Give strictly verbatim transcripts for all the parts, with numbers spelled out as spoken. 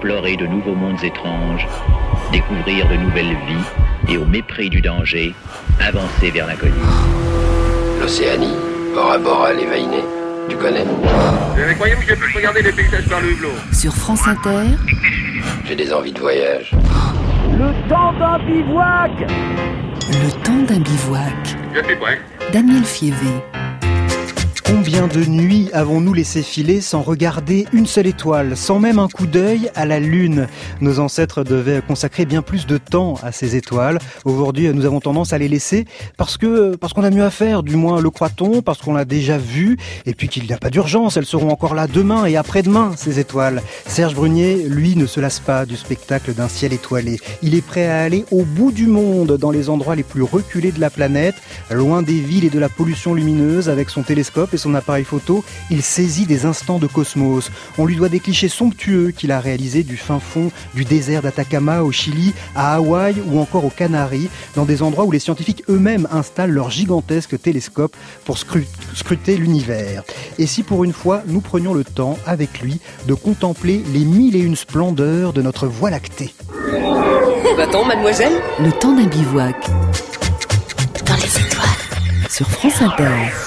explorer de nouveaux mondes étranges, découvrir de nouvelles vies et au mépris du danger, avancer vers l'inconnu. L'Océanie, Bora Bora, les Vainés, tu connais? Mais croyez-vous que je puisse regarder les paysages par le hublot? Sur France Inter, j'ai des envies de voyage. Le temps d'un bivouac. Le temps d'un bivouac. Je suis prêt. Daniel Fievé. Combien de nuits avons-nous laissé filer sans regarder une seule étoile, sans même un coup d'œil à la Lune? Nos ancêtres devaient consacrer bien plus de temps à ces étoiles. Aujourd'hui, nous avons tendance à les laisser parce que parce qu'on a mieux à faire, du moins le croit-on, parce qu'on l'a déjà vu, et puis qu'il n'y a pas d'urgence, elles seront encore là demain et après-demain, ces étoiles. Serge Brunier, lui, ne se lasse pas du spectacle d'un ciel étoilé. Il est prêt à aller au bout du monde, dans les endroits les plus reculés de la planète, loin des villes et de la pollution lumineuse, avec son télescope et son appareil photo, il saisit des instants de cosmos. On lui doit des clichés somptueux qu'il a réalisés du fin fond du désert d'Atacama au Chili, à Hawaï ou encore aux Canaries, dans des endroits où les scientifiques eux-mêmes installent leurs gigantesques télescopes pour scru- scruter l'univers. Et si pour une fois, nous prenions le temps, avec lui, de contempler les mille et une splendeurs de notre Voie lactée. Va-t-on, mademoiselle? Le temps d'un bivouac. Dans les étoiles. Sur France Inter.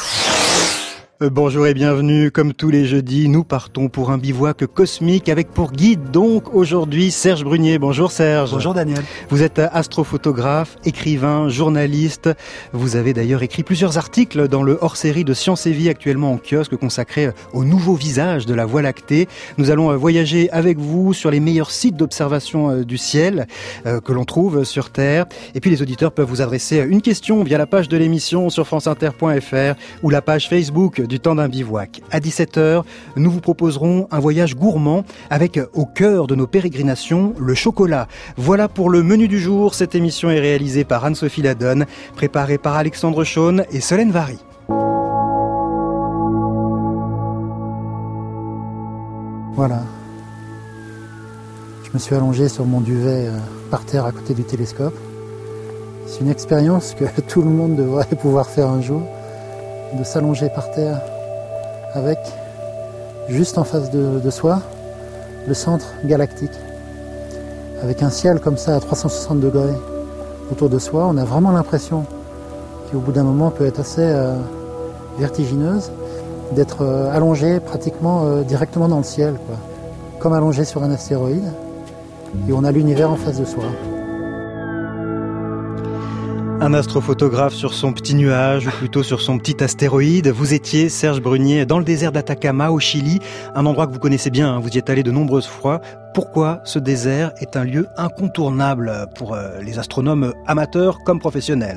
Bonjour et bienvenue, comme tous les jeudis, nous partons pour un bivouac cosmique avec pour guide donc aujourd'hui Serge Brunier. Bonjour Serge. Bonjour Daniel. Vous êtes astrophotographe, écrivain, journaliste. Vous avez d'ailleurs écrit plusieurs articles dans le hors-série de Science et Vie actuellement en kiosque consacré au nouveau visage de la Voie lactée. Nous allons voyager avec vous sur les meilleurs sites d'observation du ciel euh, que l'on trouve sur Terre. Et puis les auditeurs peuvent vous adresser une question via la page de l'émission sur franceinter point f r ou la page Facebook du temps d'un bivouac. À dix-sept heures, nous vous proposerons un voyage gourmand avec au cœur de nos pérégrinations, le chocolat. Voilà pour le menu du jour. Cette émission est réalisée par Anne-Sophie Ladonne, préparée par Alexandre Chaune et Solène Vary. Voilà. Je me suis allongé sur mon duvet euh, par terre à côté du télescope. C'est une expérience que tout le monde devrait pouvoir faire un jour, de s'allonger par terre avec, juste en face de, de soi, le centre galactique. Avec un ciel comme ça à trois cent soixante degrés autour de soi, on a vraiment l'impression qui au bout d'un moment peut être assez euh, vertigineuse, d'être euh, allongé pratiquement euh, directement dans le ciel, quoi. Comme allongé sur un astéroïde, et on a l'univers en face de soi. Un astrophotographe sur son petit nuage, ou plutôt sur son petit astéroïde. Vous étiez, Serge Brunier, dans le désert d'Atacama, au Chili, un endroit que vous connaissez bien, vous y êtes allé de nombreuses fois. Pourquoi ce désert est un lieu incontournable pour les astronomes amateurs comme professionnels?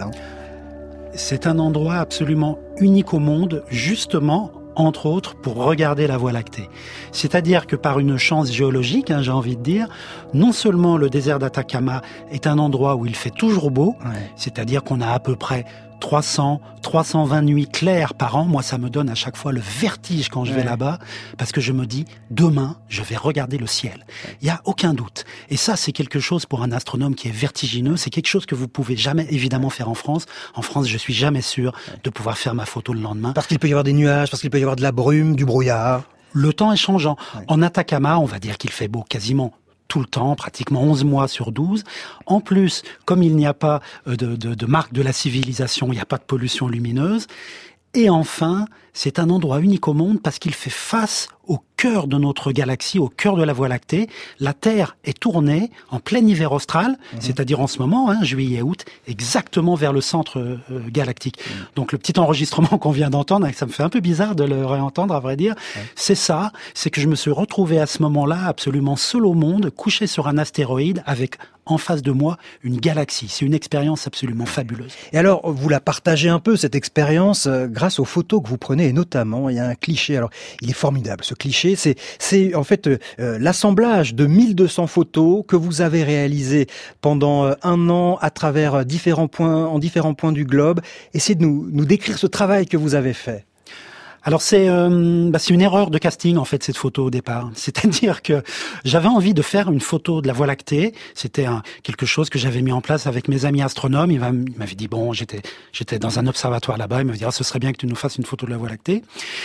C'est un endroit absolument unique au monde, justement, entre autres, pour regarder la Voie lactée. C'est-à-dire que par une chance géologique, hein, j'ai envie de dire, non seulement le désert d'Atacama est un endroit où il fait toujours beau, ouais. C'est-à-dire qu'on a à peu près trois cents, trois cent vingt nuits claires par an. Moi, ça me donne à chaque fois le vertige quand je vais ouais. là-bas, parce que je me dis, demain, je vais regarder le ciel. Il n'y a aucun doute. Et ça, c'est quelque chose pour un astronome qui est vertigineux. C'est quelque chose que vous pouvez jamais, évidemment, faire en France. En France, je suis jamais sûr ouais. de pouvoir faire ma photo le lendemain. Parce qu'il peut y avoir des nuages, parce qu'il peut y avoir de la brume, du brouillard. Le temps est changeant. Ouais. En Atacama, on va dire qu'il fait beau quasiment tout le temps, pratiquement onze mois sur douze. En plus, comme il n'y a pas de, de, de marque de la civilisation, il n'y a pas de pollution lumineuse. Et enfin, c'est un endroit unique au monde parce qu'il fait face au cœur de notre galaxie, au cœur de la Voie lactée. La Terre est tournée en plein hiver austral, mmh. c'est-à-dire en ce moment, hein, juillet, août, exactement vers le centre euh, galactique. Mmh. Donc le petit enregistrement qu'on vient d'entendre, ça me fait un peu bizarre de le réentendre, à vrai dire, ouais. c'est ça, c'est que je me suis retrouvé à ce moment-là absolument seul au monde, couché sur un astéroïde avec en face de moi une galaxie. C'est une expérience absolument fabuleuse. Et alors, vous la partagez un peu, cette expérience, euh, grâce aux photos que vous prenez, et notamment, il y a un cliché, alors il est formidable ce cliché, c'est, c'est en fait euh, l'assemblage de mille deux cents photos que vous avez réalisées pendant euh, un an à travers différents points, en différents points du globe. Essayez de nous, nous décrire ce travail que vous avez fait. Alors c'est euh, bah c'est une erreur de casting en fait cette photo au départ. C'est-à-dire que j'avais envie de faire une photo de la Voie lactée. C'était un, quelque chose que j'avais mis en place avec mes amis astronomes. Il m'avait dit bon, j'étais j'étais dans un observatoire là-bas. Il m'avait dit ah, ce serait bien que tu nous fasses une photo de la Voie lactée.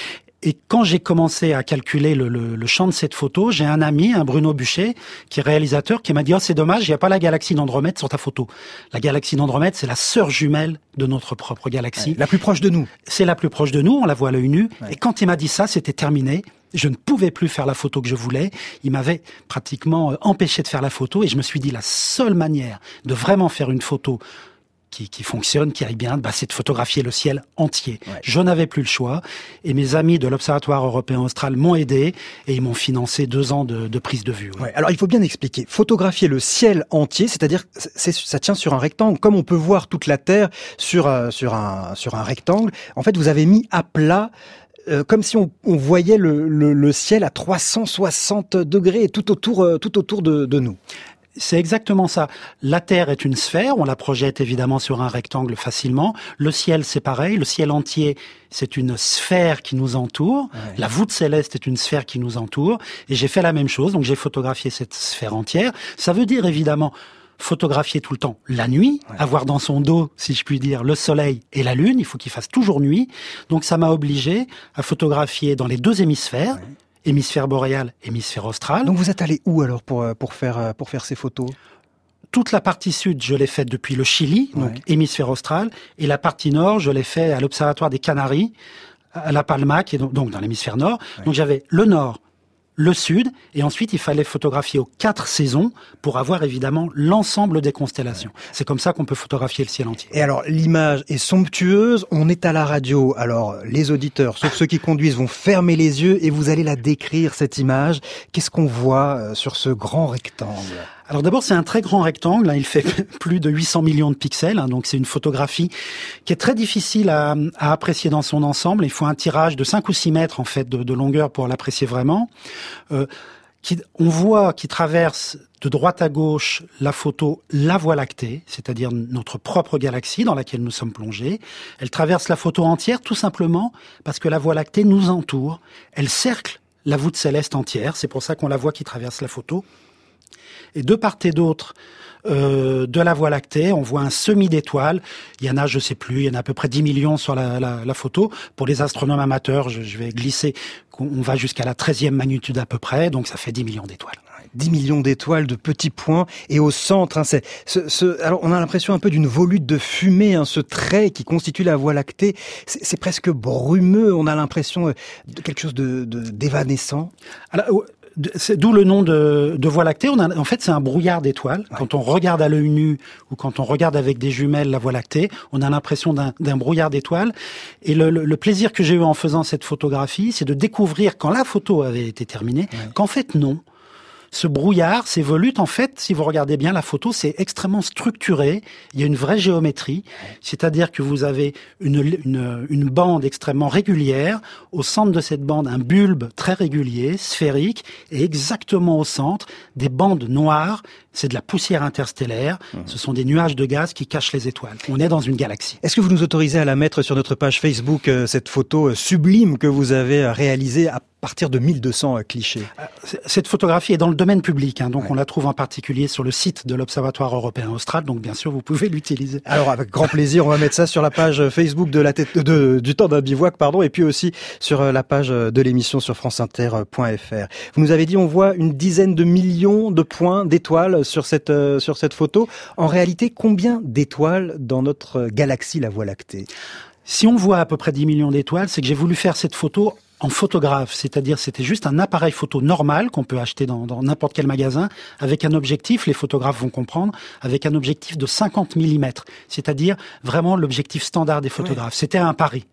Et quand j'ai commencé à calculer le, le, le champ de cette photo, j'ai un ami, un Bruno Buchet, qui est réalisateur, qui m'a dit « Oh, c'est dommage, il n'y a pas la galaxie d'Andromède sur ta photo. » La galaxie d'Andromède, c'est la sœur jumelle de notre propre galaxie. Ouais, la plus proche de nous. C'est la plus proche de nous, on la voit à l'œil nu. Ouais. Et quand il m'a dit ça, c'était terminé. Je ne pouvais plus faire la photo que je voulais. Il m'avait pratiquement empêché de faire la photo. Et je me suis dit, la seule manière de vraiment faire une photo Qui, qui fonctionne, qui aille bien, bah, c'est de photographier le ciel entier. Ouais. Je n'avais plus le choix, et mes amis de l'Observatoire européen austral m'ont aidé, et ils m'ont financé deux ans de, de prise de vue. Ouais. Ouais, alors il faut bien expliquer. Photographier le ciel entier, c'est-à-dire c'est, ça tient sur un rectangle, comme on peut voir toute la Terre sur euh, sur un sur un rectangle. En fait, vous avez mis à plat. Euh, comme si on, on voyait le, le, le ciel à trois cent soixante degrés tout autour, euh, tout autour de, de nous. C'est exactement ça. La Terre est une sphère, on la projette évidemment sur un rectangle facilement. Le ciel, c'est pareil. Le ciel entier, c'est une sphère qui nous entoure. Ouais. La voûte céleste est une sphère qui nous entoure. Et j'ai fait la même chose, donc j'ai photographié cette sphère entière. Ça veut dire évidemment photographier tout le temps la nuit, ouais. avoir dans son dos, si je puis dire, le soleil et la lune. Il faut qu'il fasse toujours nuit. Donc ça m'a obligé à photographier dans les deux hémisphères. Ouais. Hémisphère boréal, hémisphère austral. Donc vous êtes allé où alors pour pour faire pour faire ces photos? Toute la partie sud, je l'ai faite depuis le Chili, donc ouais. hémisphère austral, et la partie nord, je l'ai fait à l'Observatoire des Canaries, à La Palma, qui est donc dans l'hémisphère nord. Ouais. Donc j'avais le nord, le sud, et ensuite il fallait photographier aux quatre saisons pour avoir évidemment l'ensemble des constellations. Ouais. C'est comme ça qu'on peut photographier le ciel entier. Et alors l'image est somptueuse, on est à la radio, alors les auditeurs, sauf ceux qui conduisent, vont fermer les yeux et vous allez la décrire cette image. Qu'est-ce qu'on voit sur ce grand rectangle ? Alors d'abord, c'est un très grand rectangle, hein, il fait plus de huit cents millions de pixels, hein, donc c'est une photographie qui est très difficile à, à apprécier dans son ensemble. Il faut un tirage de cinq ou six mètres en fait de, de longueur pour l'apprécier vraiment. Euh, qui, on voit qui traverse de droite à gauche la photo la Voie lactée, c'est-à-dire notre propre galaxie dans laquelle nous sommes plongés. Elle traverse la photo entière tout simplement parce que la Voie lactée nous entoure. Elle cercle la voûte céleste entière, c'est pour ça qu'on la voit qui traverse la photo. Et de part et d'autre euh, de la Voie lactée, on voit un semis d'étoiles. Il y en a, je sais plus, il y en a à peu près dix millions sur la, la, la photo. Pour les astronomes amateurs, je, je vais glisser, on va jusqu'à la treizième magnitude à peu près, donc ça fait dix millions d'étoiles. dix millions d'étoiles, de petits points, et au centre, hein, c'est, ce, ce, alors on a l'impression un peu d'une volute de fumée, hein, ce trait qui constitue la Voie lactée, c'est, c'est presque brumeux, on a l'impression de quelque chose de, de d'évanescent. Alors, c'est d'où le nom de, de Voie lactée. On a, en fait, c'est un brouillard d'étoiles. Ouais. Quand on regarde à l'œil nu ou quand on regarde avec des jumelles la Voie lactée, on a l'impression d'un, d'un brouillard d'étoiles. Et le, le, le plaisir que j'ai eu en faisant cette photographie, c'est de découvrir, quand la photo avait été terminée, ouais. qu'en fait, non. Ce brouillard, ces volutes, en fait, si vous regardez bien la photo, c'est extrêmement structuré. Il y a une vraie géométrie, c'est-à-dire que vous avez une, une, une bande extrêmement régulière. Au centre de cette bande, un bulbe très régulier, sphérique, et exactement au centre, des bandes noires. C'est de la poussière interstellaire. Mmh. Ce sont des nuages de gaz qui cachent les étoiles. On est dans une galaxie. Est-ce que vous nous autorisez à la mettre sur notre page Facebook, euh, cette photo euh, sublime que vous avez euh, réalisée à partir de mille deux cents clichés? Cette photographie est dans le domaine public, hein, donc ouais. on la trouve en particulier sur le site de l'Observatoire européen austral, donc bien sûr vous pouvez l'utiliser. Alors avec grand plaisir, on va mettre ça sur la page Facebook de la tête de, du temps d'un bivouac, pardon, et puis aussi sur la page de l'émission sur franceinter point f r. Vous nous avez dit on voit une dizaine de millions de points d'étoiles sur cette euh, sur cette photo. En réalité, combien d'étoiles dans notre galaxie, la Voie lactée? Si on voit à peu près dix millions d'étoiles, c'est que j'ai voulu faire cette photo en photographe, c'est-à-dire c'était juste un appareil photo normal qu'on peut acheter dans, dans n'importe quel magasin, avec un objectif, les photographes vont comprendre, avec un objectif de cinquante millimètres, c'est-à-dire vraiment l'objectif standard des photographes. Oui. C'était un pari.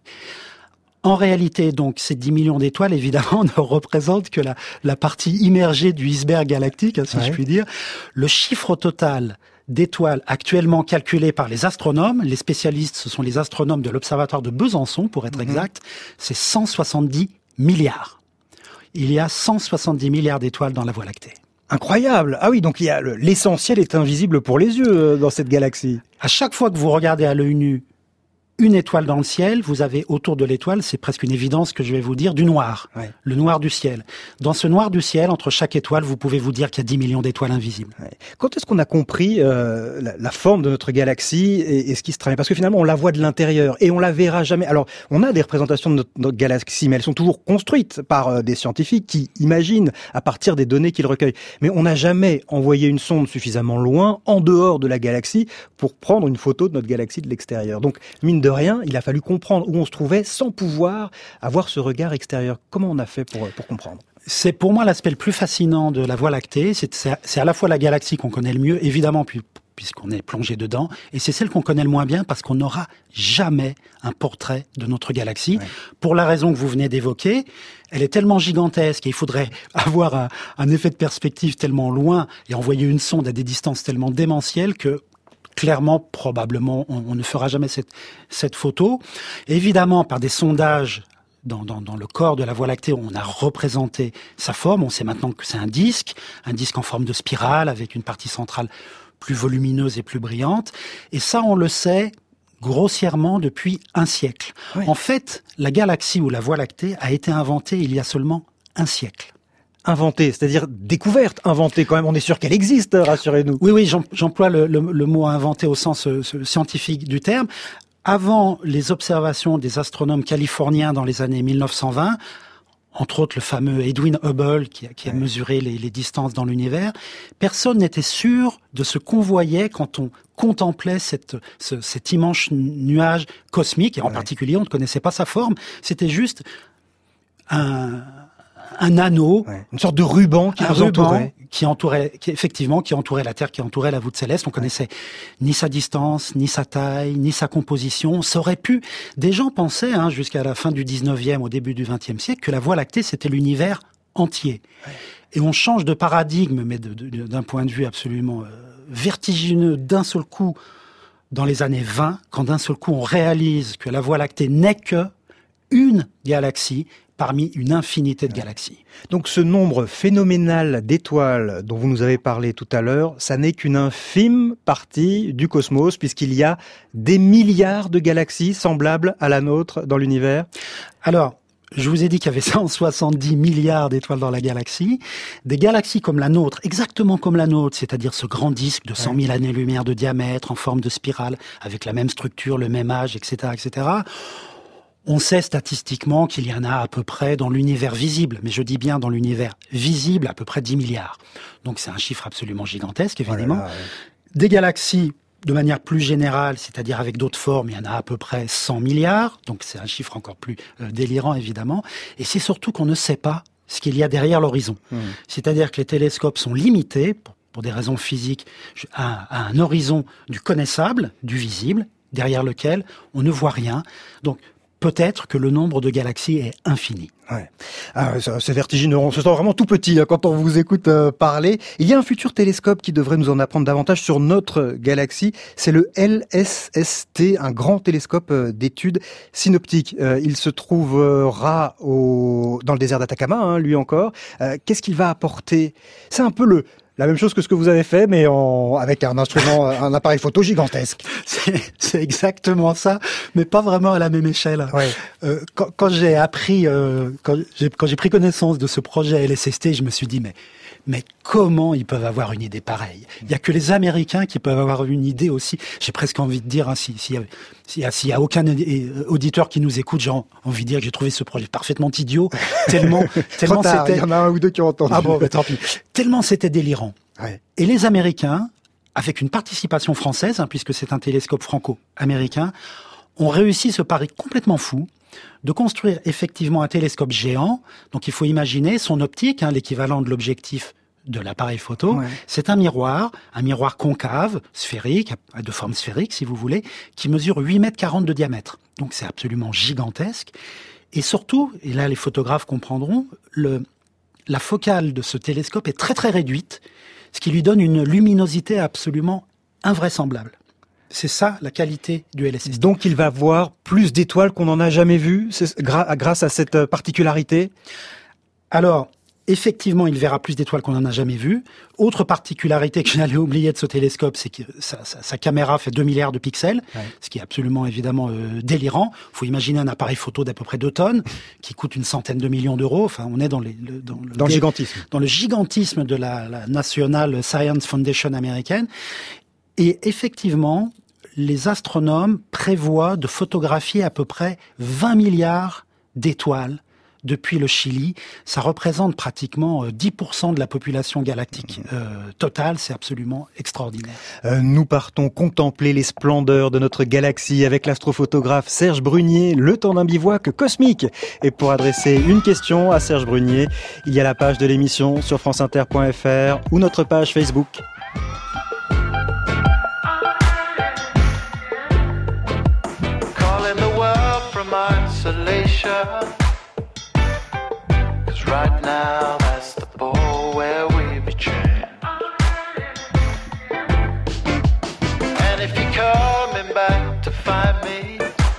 En réalité, donc, ces dix millions d'étoiles, évidemment, ne représentent que la, la partie immergée du iceberg galactique, hein, si ouais. je puis dire. Le chiffre total d'étoiles actuellement calculées par les astronomes, les spécialistes, ce sont les astronomes de l'Observatoire de Besançon, pour être mmh. exact, c'est cent soixante-dix milliards. Il y a cent soixante-dix milliards d'étoiles dans la Voie lactée. Incroyable. Ah oui, donc il y a le, l'essentiel est invisible pour les yeux euh, dans cette galaxie. À chaque fois que vous regardez à l'œil nu une étoile dans le ciel, vous avez autour de l'étoile, c'est presque une évidence que je vais vous dire, du noir. Ouais. Le noir du ciel. Dans ce noir du ciel, entre chaque étoile, vous pouvez vous dire qu'il y a dix millions d'étoiles invisibles. Ouais. Quand est-ce qu'on a compris euh, la, la forme de notre galaxie et, et ce qui se travaille? Parce que finalement, on la voit de l'intérieur et on la verra jamais. Alors, on a des représentations de notre, notre galaxie, mais elles sont toujours construites par euh, des scientifiques qui imaginent à partir des données qu'ils recueillent. Mais on n'a jamais envoyé une sonde suffisamment loin, en dehors de la galaxie, pour prendre une photo de notre galaxie de l'extérieur. Donc, mine de rien, il a fallu comprendre où on se trouvait sans pouvoir avoir ce regard extérieur. Comment on a fait pour, pour comprendre? C'est pour moi l'aspect le plus fascinant de la Voie lactée. C'est, c'est à la fois la galaxie qu'on connaît le mieux, évidemment, puis, puisqu'on est plongé dedans, et c'est celle qu'on connaît le moins bien parce qu'on n'aura jamais un portrait de notre galaxie. Ouais. Pour la raison que vous venez d'évoquer, elle est tellement gigantesque et il faudrait avoir un, un effet de perspective tellement loin et envoyer une sonde à des distances tellement démentielles que clairement, probablement, on, on ne fera jamais cette, cette photo. Évidemment, par des sondages dans, dans, dans le corps de la Voie lactée, on a représenté sa forme. On sait maintenant que c'est un disque, un disque en forme de spirale avec une partie centrale plus volumineuse et plus brillante. Et ça, on le sait grossièrement depuis un siècle. Oui. En fait, la galaxie ou la Voie lactée a été inventée il y a seulement un siècle. Inventée, c'est-à-dire découverte, inventée quand même, on est sûr qu'elle existe, rassurez-nous. Oui, oui, j'emploie le, le, le mot inventé au sens euh, scientifique du terme. Avant les observations des astronomes californiens dans les années mille neuf cent vingt, entre autres le fameux Edwin Hubble qui a, qui a ouais. mesuré les, les distances dans l'univers, personne n'était sûr de ce qu'on voyait quand on contemplait cette, ce, cet immense nuage cosmique, et en ouais. particulier on ne connaissait pas sa forme, c'était juste un... un anneau, ouais. une sorte de ruban qui nous entourait, qui entourait, qui, effectivement, qui entourait la Terre, qui entourait la voûte céleste. On connaissait ouais. ni sa distance, ni sa taille, ni sa composition. Ça aurait pu. Des gens pensaient, hein, jusqu'à la fin du dix-neuvième, au début du vingtième siècle, que la Voie lactée c'était l'univers entier. Ouais. Et on change de paradigme, mais de, de, d'un point de vue absolument euh, vertigineux, d'un seul coup, dans les années vingt, quand d'un seul coup on réalise que la Voie lactée n'est que une galaxie parmi une infinité de galaxies. Donc ce nombre phénoménal d'étoiles dont vous nous avez parlé tout à l'heure, ça n'est qu'une infime partie du cosmos, puisqu'il y a des milliards de galaxies semblables à la nôtre dans l'univers. Alors, je vous ai dit qu'il y avait cent soixante-dix milliards d'étoiles dans la galaxie. Des galaxies comme la nôtre, exactement comme la nôtre, c'est-à-dire ce grand disque de cent mille années-lumière de diamètre, en forme de spirale, avec la même structure, le même âge, et cetera, et cetera. On sait statistiquement qu'il y en a à peu près dans l'univers visible, mais je dis bien dans l'univers visible, à peu près dix milliards. Donc c'est un chiffre absolument gigantesque, évidemment. Oh là là, ouais. Des galaxies, de manière plus générale, c'est-à-dire avec d'autres formes, il y en a à peu près cent milliards, donc c'est un chiffre encore plus euh, délirant, évidemment. Et c'est surtout qu'on ne sait pas ce qu'il y a derrière l'horizon. Mmh. C'est-à-dire que les télescopes sont limités, pour, pour des raisons physiques, à, à un horizon du connaissable, du visible, derrière lequel on ne voit rien. Donc, peut-être que le nombre de galaxies est infini. Ouais. Ah, c'est vertigineux. On se sent vraiment tout petit hein, quand on vous écoute euh, parler. Il y a un futur télescope qui devrait nous en apprendre davantage sur notre galaxie. C'est le L S S T, un grand télescope euh, d'études synoptiques. Euh, il se trouvera au, dans le désert d'Atacama, hein, lui encore. Euh, qu'est-ce qu'il va apporter? C'est un peu le... la même chose que ce que vous avez fait, mais en, avec un instrument, un appareil photo gigantesque. C'est, c'est exactement ça, mais pas vraiment à la même échelle. Ouais. Euh, quand, quand j'ai appris, euh, quand j'ai, quand j'ai pris connaissance de ce projet L S S T, je me suis dit, mais, mais comment ils peuvent avoir une idée pareille? Il y a que les Américains qui peuvent avoir une idée aussi. J'ai presque envie de dire, hein, si, s'il y a, s'il y a, s'il y a aucun auditeur qui nous écoute, j'ai envie de dire que j'ai trouvé ce projet parfaitement idiot, tellement, tellement tard, c'était. Il y en a un ou deux qui ont entendu. Ah bon, bah, tant pis. Tellement c'était délirant. Ouais. Et les Américains, avec une participation française, hein, puisque c'est un télescope franco-américain, ont réussi ce pari complètement fou de construire effectivement un télescope géant. Donc il faut imaginer son optique, hein, l'équivalent de l'objectif de l'appareil photo. Ouais. C'est un miroir, un miroir concave, sphérique, de forme sphérique si vous voulez, qui mesure huit mètres quarante de diamètre. Donc c'est absolument gigantesque. Et surtout, et là les photographes comprendront, le, la focale de ce télescope est très très réduite, ce qui lui donne une luminosité absolument invraisemblable. C'est ça, la qualité du L S S T. Donc il va voir plus d'étoiles qu'on n'en a jamais vues, c'est gra- grâce à cette particularité? Alors, Effectivement, il verra plus d'étoiles qu'on n'en a jamais vues. Autre particularité que je n'allais oublier de ce télescope, c'est que sa, sa, sa caméra fait deux milliards de pixels, ouais. ce qui est absolument évidemment euh, délirant. Il faut imaginer un appareil photo d'à peu près deux tonnes, qui coûte une centaine de millions d'euros. Enfin, on est dans, les, le, dans, le, dans le gigantisme. Dans le gigantisme de la, la National Science Foundation américaine. Et effectivement, les astronomes prévoient de photographier à peu près vingt milliards d'étoiles depuis le Chili. Ça représente pratiquement dix pour cent de la population galactique euh, totale. C'est absolument extraordinaire. Euh, nous partons contempler les splendeurs de notre galaxie avec l'astrophotographe Serge Brunier, le temps d'un bivouac cosmique. Et pour adresser une question à Serge Brunier, il y a la page de l'émission sur franceinter point f r ou notre page Facebook. Calling the world from isolation. Right now, that's the ball where we be trained. And if you're coming back to find me,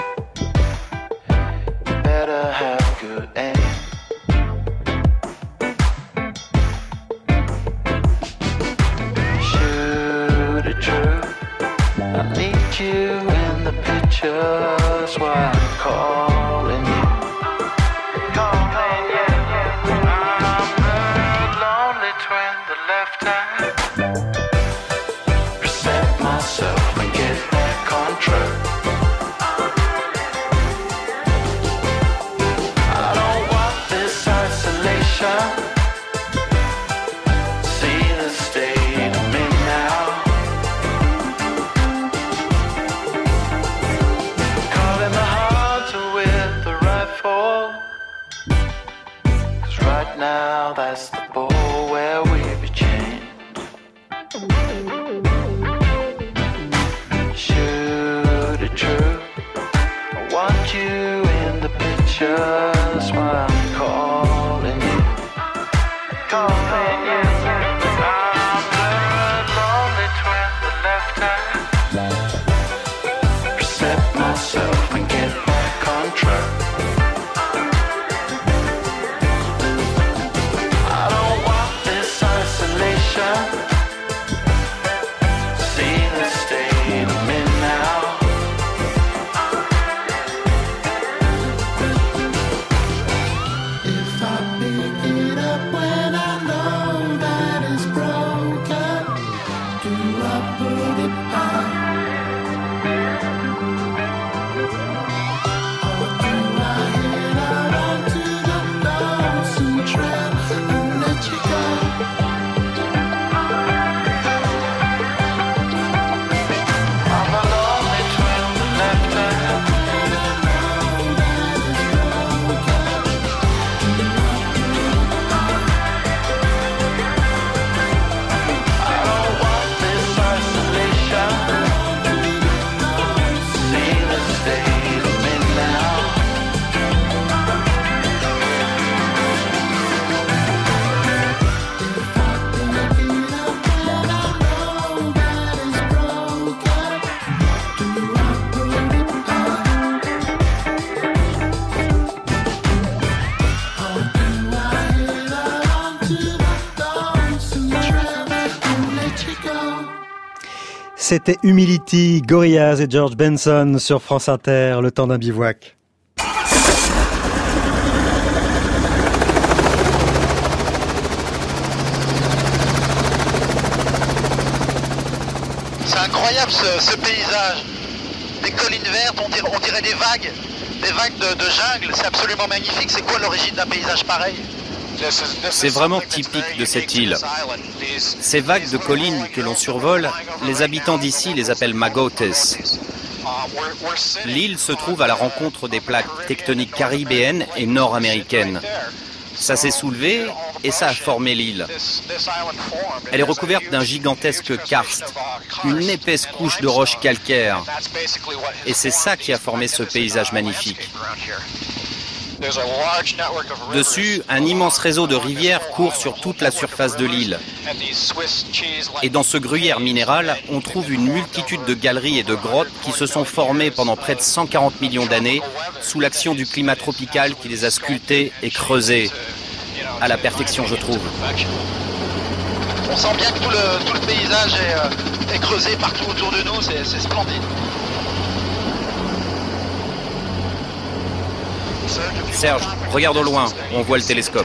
you better have good aim. Shoot it true, I need you in the pictures while I'm calling you. Now that's the ball where we be chained. Shoot it true, I want you in the pictures while I'm calling you. Calling you. I'm the lonely twin, the left hand. Reset myself and get back on track. C'était Humility, Gorillaz et George Benson sur France Inter, le temps d'un bivouac. C'est incroyable ce, ce paysage. Des collines vertes, on dirait, on dirait des vagues, des vagues de, de jungle. C'est absolument magnifique. C'est quoi l'origine d'un paysage pareil ? C'est vraiment typique de cette île. Ces vagues de collines que l'on survole, les habitants d'ici les appellent magotes. L'île se trouve à la rencontre des plaques tectoniques caribéennes et nord-américaines. Ça s'est soulevé et ça a formé l'île. Elle est recouverte d'un gigantesque karst, une épaisse couche de roches calcaires. Et c'est ça qui a formé ce paysage magnifique. Dessus, un immense réseau de rivières court sur toute la surface de l'île. Et dans ce gruyère minéral, on trouve une multitude de galeries et de grottes qui se sont formées pendant près de cent quarante millions d'années sous l'action du climat tropical qui les a sculptées et creusées. à la perfection, je trouve. On sent bien que tout le, tout le paysage est, euh, est creusé partout autour de nous, c'est, c'est splendide. Serge, regarde au loin, on voit le télescope.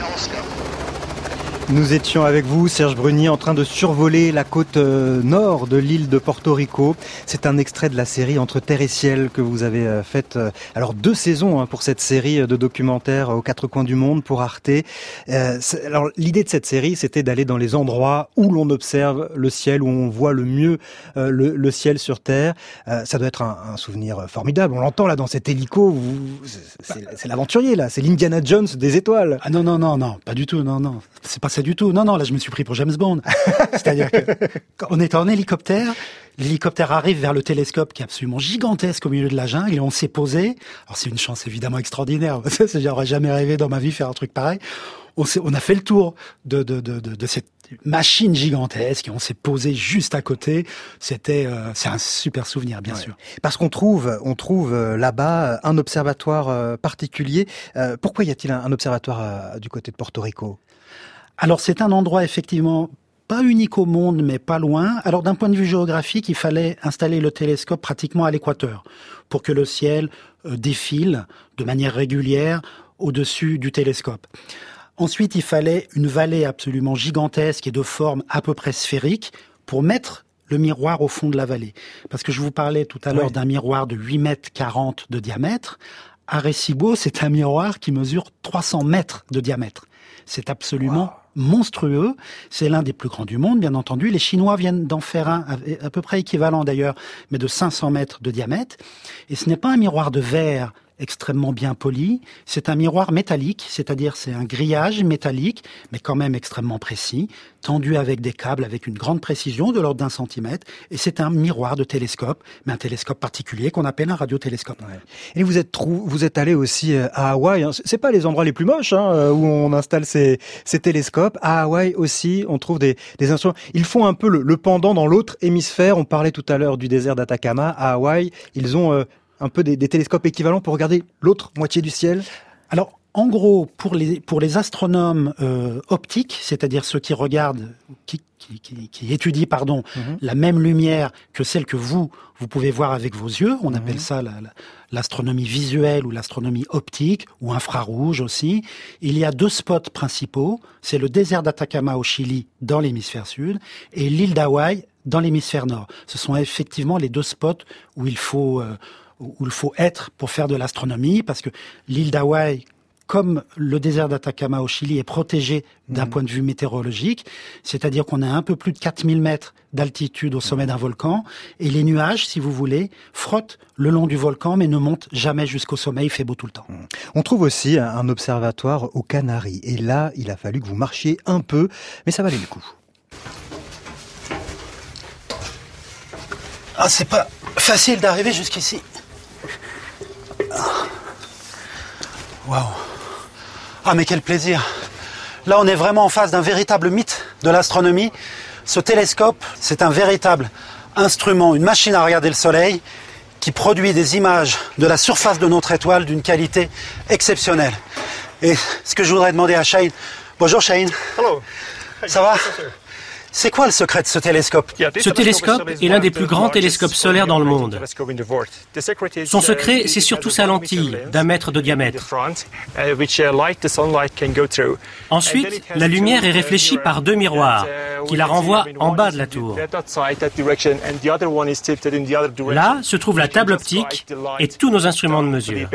Nous étions avec vous, Serge Brunier, en train de survoler la côte nord de l'île de Porto Rico. C'est un extrait de la série Entre terre et ciel que vous avez faite. Alors deux saisons hein, pour cette série de documentaires aux quatre coins du monde pour Arte. Euh, alors l'idée de cette série, c'était d'aller dans les endroits où l'on observe le ciel, où on voit le mieux euh, le, le ciel sur Terre. Euh, ça doit être un, un souvenir formidable. On l'entend là dans cet hélico. Vous, c'est, c'est l'aventurier là, c'est l'Indiana Jones des étoiles. Ah non non non non, pas du tout, non non. C'est pas ça du tout. Non, non, là, je me suis pris pour James Bond. C'est-à-dire que, quand on est en hélicoptère, l'hélicoptère arrive vers le télescope qui est absolument gigantesque au milieu de la jungle et on s'est posé. Alors, c'est une chance évidemment extraordinaire. J'aurais jamais rêvé dans ma vie faire un truc pareil. On, s'est, on a fait le tour de, de, de, de, de cette machine gigantesque et on s'est posé juste à côté. C'était, euh, c'est un super souvenir, bien ouais. sûr. Parce qu'on trouve, on trouve euh, là-bas un observatoire euh, particulier. Euh, pourquoi y a-t-il un, un observatoire euh, du côté de Porto Rico ? Alors c'est un endroit effectivement pas unique au monde, mais pas loin. Alors d'un point de vue géographique, il fallait installer le télescope pratiquement à l'équateur pour que le ciel euh, défile de manière régulière au-dessus du télescope. Ensuite, il fallait une vallée absolument gigantesque et de forme à peu près sphérique pour mettre le miroir au fond de la vallée. Parce que je vous parlais tout à l'heure oui. d'un miroir de huit mètres quarante de diamètre. Arecibo, c'est un miroir qui mesure trois cents mètres de diamètre. C'est absolument wow. monstrueux. C'est l'un des plus grands du monde, bien entendu. Les Chinois viennent d'en faire un, à peu près équivalent d'ailleurs, mais de cinq cents mètres de diamètre. Et ce n'est pas un miroir de verre extrêmement bien poli, c'est un miroir métallique, c'est-à-dire c'est un grillage métallique, mais quand même extrêmement précis, tendu avec des câbles avec une grande précision de l'ordre d'un centimètre, et c'est un miroir de télescope, mais un télescope particulier qu'on appelle un radiotélescope. Ouais. Et vous êtes trou- vous êtes allé aussi à Hawaï, hein. C'est pas les endroits les plus moches hein, où on installe ces, ces télescopes. À Hawaï aussi, on trouve des, des instruments. Ils font un peu le, le pendant dans l'autre hémisphère. On parlait tout à l'heure du désert d'Atacama. À Hawaï, ils ont euh, un peu des, des télescopes équivalents pour regarder l'autre moitié du ciel. Alors, en gros, pour les pour les astronomes euh, optiques, c'est-à-dire ceux qui regardent, qui qui, qui, qui étudient, pardon, mm-hmm. la même lumière que celle que vous vous pouvez voir avec vos yeux, on mm-hmm. appelle ça la, la, l'astronomie visuelle ou l'astronomie optique ou infrarouge aussi. Il y a deux spots principaux, c'est le désert d'Atacama au Chili dans l'hémisphère sud et l'île d'Hawaï dans l'hémisphère nord. Ce sont effectivement les deux spots où il faut euh, où il faut être pour faire de l'astronomie, parce que l'île d'Hawaï, comme le désert d'Atacama au Chili, est protégé d'un mmh. point de vue météorologique, c'est-à-dire qu'on a un peu plus de quatre mille mètres d'altitude au sommet d'un volcan, et les nuages, si vous voulez, frottent le long du volcan, mais ne montent jamais jusqu'au sommet, il fait beau tout le temps. On trouve aussi un observatoire aux Canaries, et là, il a fallu que vous marchiez un peu, mais ça valait le coup. Ah, c'est pas facile d'arriver jusqu'ici. Waouh. Ah, mais quel plaisir. Là, on est vraiment en face d'un véritable mythe de l'astronomie. Ce télescope, c'est un véritable instrument, une machine à regarder le soleil qui produit des images de la surface de notre étoile d'une qualité exceptionnelle. Et ce que je voudrais demander à Shane... Bonjour Shane. Hello. Ça va ? C'est quoi le secret de ce télescope ? Ce télescope est l'un des plus grands télescopes solaires dans le monde. Son secret, c'est surtout sa lentille, d'un mètre de diamètre. Ensuite, la lumière est réfléchie par deux miroirs, qui la renvoient en bas de la tour. Là se trouve la table optique et tous nos instruments de mesure.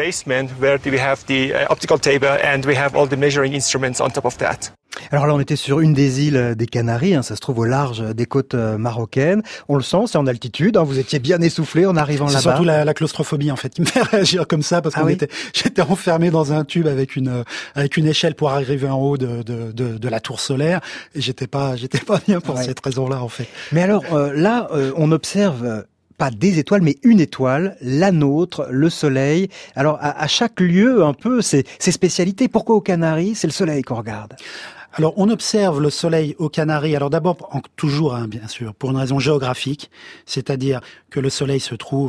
Alors là, on était sur une des îles des Canaries, hein, ça se trouve au large des côtes marocaines. On le sent, c'est en altitude, hein, vous étiez bien essoufflé en arrivant c'est là-bas. C'est surtout la, la claustrophobie en fait qui me fait réagir comme ça, parce ah qu'on oui était, j'étais enfermé dans un tube avec une avec une échelle pour arriver en haut de de de, de la tour solaire, et j'étais pas j'étais pas bien pour ouais. cette raison-là en fait. Mais alors euh, là, euh, on observe. Euh, pas des étoiles, mais une étoile, la nôtre, le soleil. Alors, à, à chaque lieu, un peu, ses, ses spécialités. Pourquoi aux Canaries, c'est le soleil qu'on regarde ? Alors, on observe le soleil aux Canaries, alors d'abord, en, toujours, hein, bien sûr, pour une raison géographique, c'est-à-dire que le soleil se trouve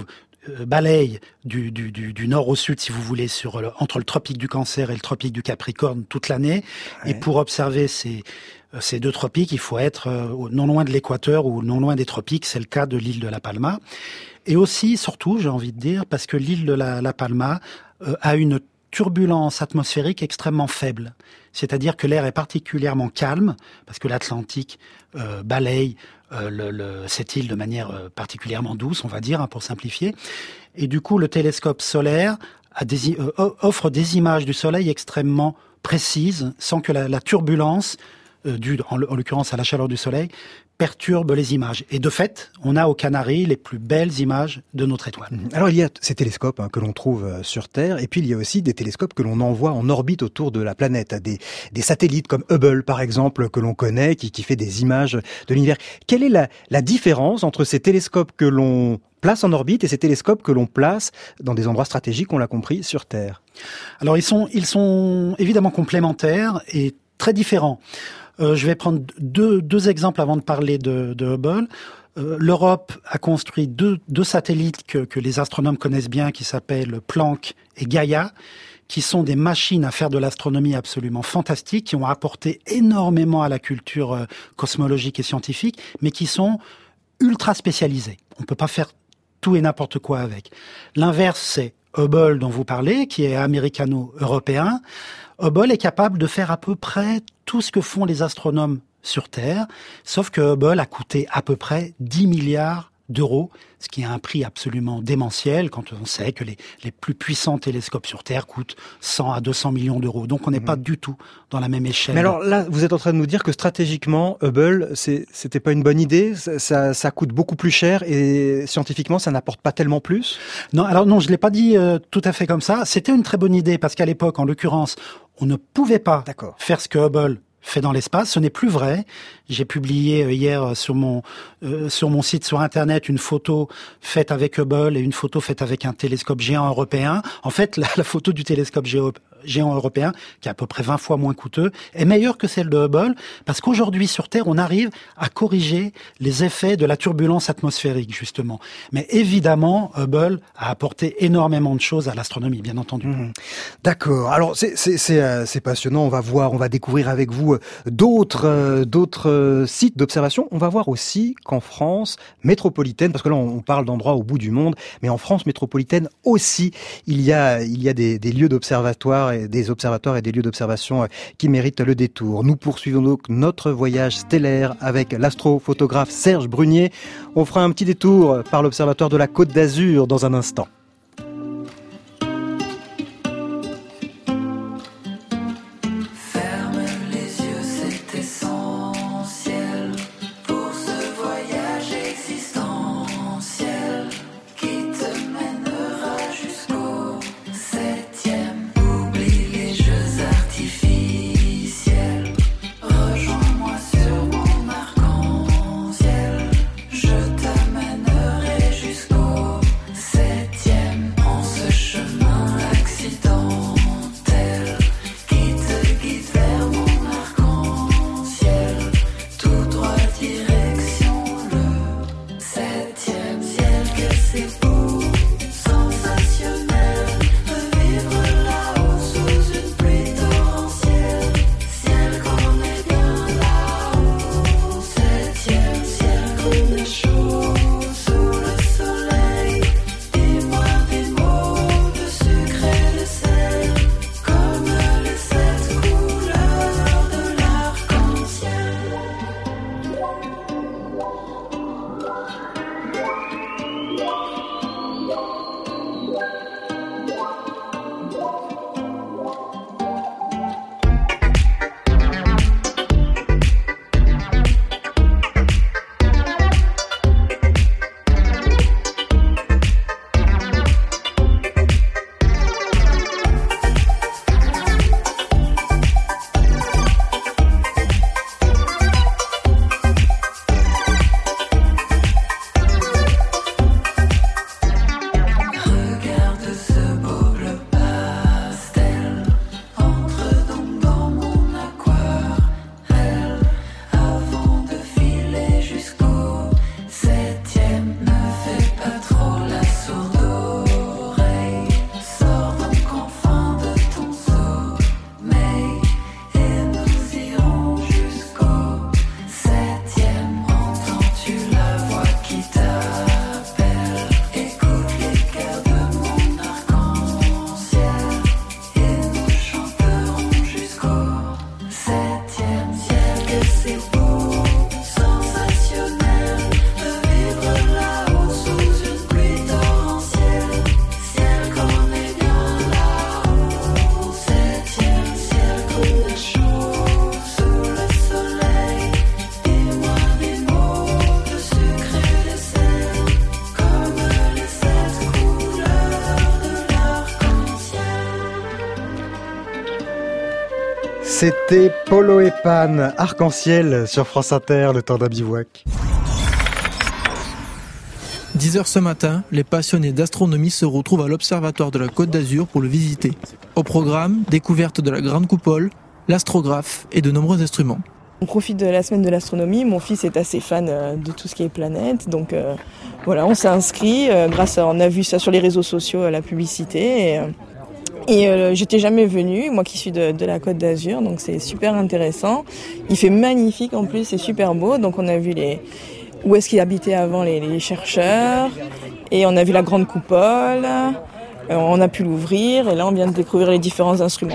euh, balaye du, du, du, du nord au sud, si vous voulez, sur le, entre le tropique du Cancer et le tropique du Capricorne toute l'année. Ouais. Et pour observer ces, ces deux tropiques, il faut être euh, non loin de l'équateur ou non loin des tropiques. C'est le cas de l'île de La Palma. Et aussi, surtout, j'ai envie de dire, parce que l'île de La, La Palma euh, a une turbulence atmosphérique extrêmement faible. C'est-à-dire que l'air est particulièrement calme, parce que l'Atlantique euh, balaye euh, le, le, cette île de manière euh, particulièrement douce, on va dire, hein, pour simplifier. Et du coup, le télescope solaire a des, euh, offre des images du Soleil extrêmement précises, sans que la, la turbulence, euh, due en, en l'occurrence à la chaleur du Soleil, perturbe les images. Et de fait, on a aux Canaries les plus belles images de notre étoile. Alors il y a ces télescopes hein, que l'on trouve sur Terre, et puis il y a aussi des télescopes que l'on envoie en orbite autour de la planète. Des, des satellites comme Hubble, par exemple, que l'on connaît, qui, qui fait des images de l'univers. Quelle est la, la différence entre ces télescopes que l'on place en orbite et ces télescopes que l'on place dans des endroits stratégiques, on l'a compris, sur Terre? Alors ils sont, ils sont évidemment complémentaires et très différents. Euh, je vais prendre deux, deux exemples avant de parler de, de Hubble. Euh, L'Europe a construit deux, deux satellites que, que les astronomes connaissent bien, qui s'appellent Planck et Gaia, qui sont des machines à faire de l'astronomie absolument fantastiques, qui ont apporté énormément à la culture euh, cosmologique et scientifique, mais qui sont ultra spécialisés. On ne peut pas faire tout et n'importe quoi avec. L'inverse, c'est Hubble dont vous parlez, qui est américano-européen. Hubble est capable de faire à peu près tout ce que font les astronomes sur Terre, sauf que Hubble a coûté à peu près dix milliards d'euros, ce qui est un prix absolument démentiel quand on sait que les, les plus puissants télescopes sur Terre coûtent cent à deux cents millions d'euros. Donc on n'est mmh. pas du tout dans la même échelle. Mais alors là, vous êtes en train de nous dire que stratégiquement, Hubble, c'est, c'était pas une bonne idée, ça, ça, ça coûte beaucoup plus cher et scientifiquement, ça n'apporte pas tellement plus? Non, alors non, je l'ai pas dit euh, tout à fait comme ça. C'était une très bonne idée parce qu'à l'époque, en l'occurrence, on ne pouvait pas D'accord. faire ce que Hubble fait dans l'espace. Ce n'est plus vrai. J'ai publié hier sur mon euh, sur mon site sur Internet une photo faite avec Hubble et une photo faite avec un télescope géant européen. En fait, la, la photo du télescope géant, géant européen, qui est à peu près vingt fois moins coûteux, est meilleure que celle de Hubble, parce qu'aujourd'hui sur Terre, on arrive à corriger les effets de la turbulence atmosphérique, justement. Mais évidemment, Hubble a apporté énormément de choses à l'astronomie, bien entendu. Mmh. D'accord. Alors, c'est, c'est, c'est, euh, c'est passionnant. On va voir, on va découvrir avec vous d'autres, euh, d'autres euh, sites d'observation. On va voir aussi qu'en France métropolitaine, parce que là, on parle d'endroits au bout du monde, mais en France métropolitaine aussi, il y a, il y a des, des lieux d'observatoire et des observatoires et des lieux d'observation qui méritent le détour. Nous poursuivons donc notre voyage stellaire avec l'astrophotographe Serge Brunier. On fera un petit détour par l'observatoire de la Côte d'Azur dans un instant. Je t'amènerai jusqu'au septième. C'était Polo et Pan, Arc-en-Ciel sur France Inter, le temps d'un bivouac. dix heures ce matin, les passionnés d'astronomie se retrouvent à l'Observatoire de la Côte d'Azur pour le visiter. Au programme, découverte de la Grande Coupole, l'astrographe et de nombreux instruments. On profite de la semaine de l'astronomie. Mon fils est assez fan de tout ce qui est planète. Donc euh, voilà, on s'est inscrit. Euh, grâce à, on a vu ça sur les réseaux sociaux, la publicité. Et, euh, et euh, j'étais jamais venue, moi qui suis de, de la Côte d'Azur. Donc c'est super intéressant. Il fait magnifique en plus, c'est super beau. Donc on a vu les... où est-ce qu'ils habitaient avant les, les chercheurs. Et on a vu la Grande Coupole. Euh, on a pu l'ouvrir. Et là, on vient de découvrir les différents instruments.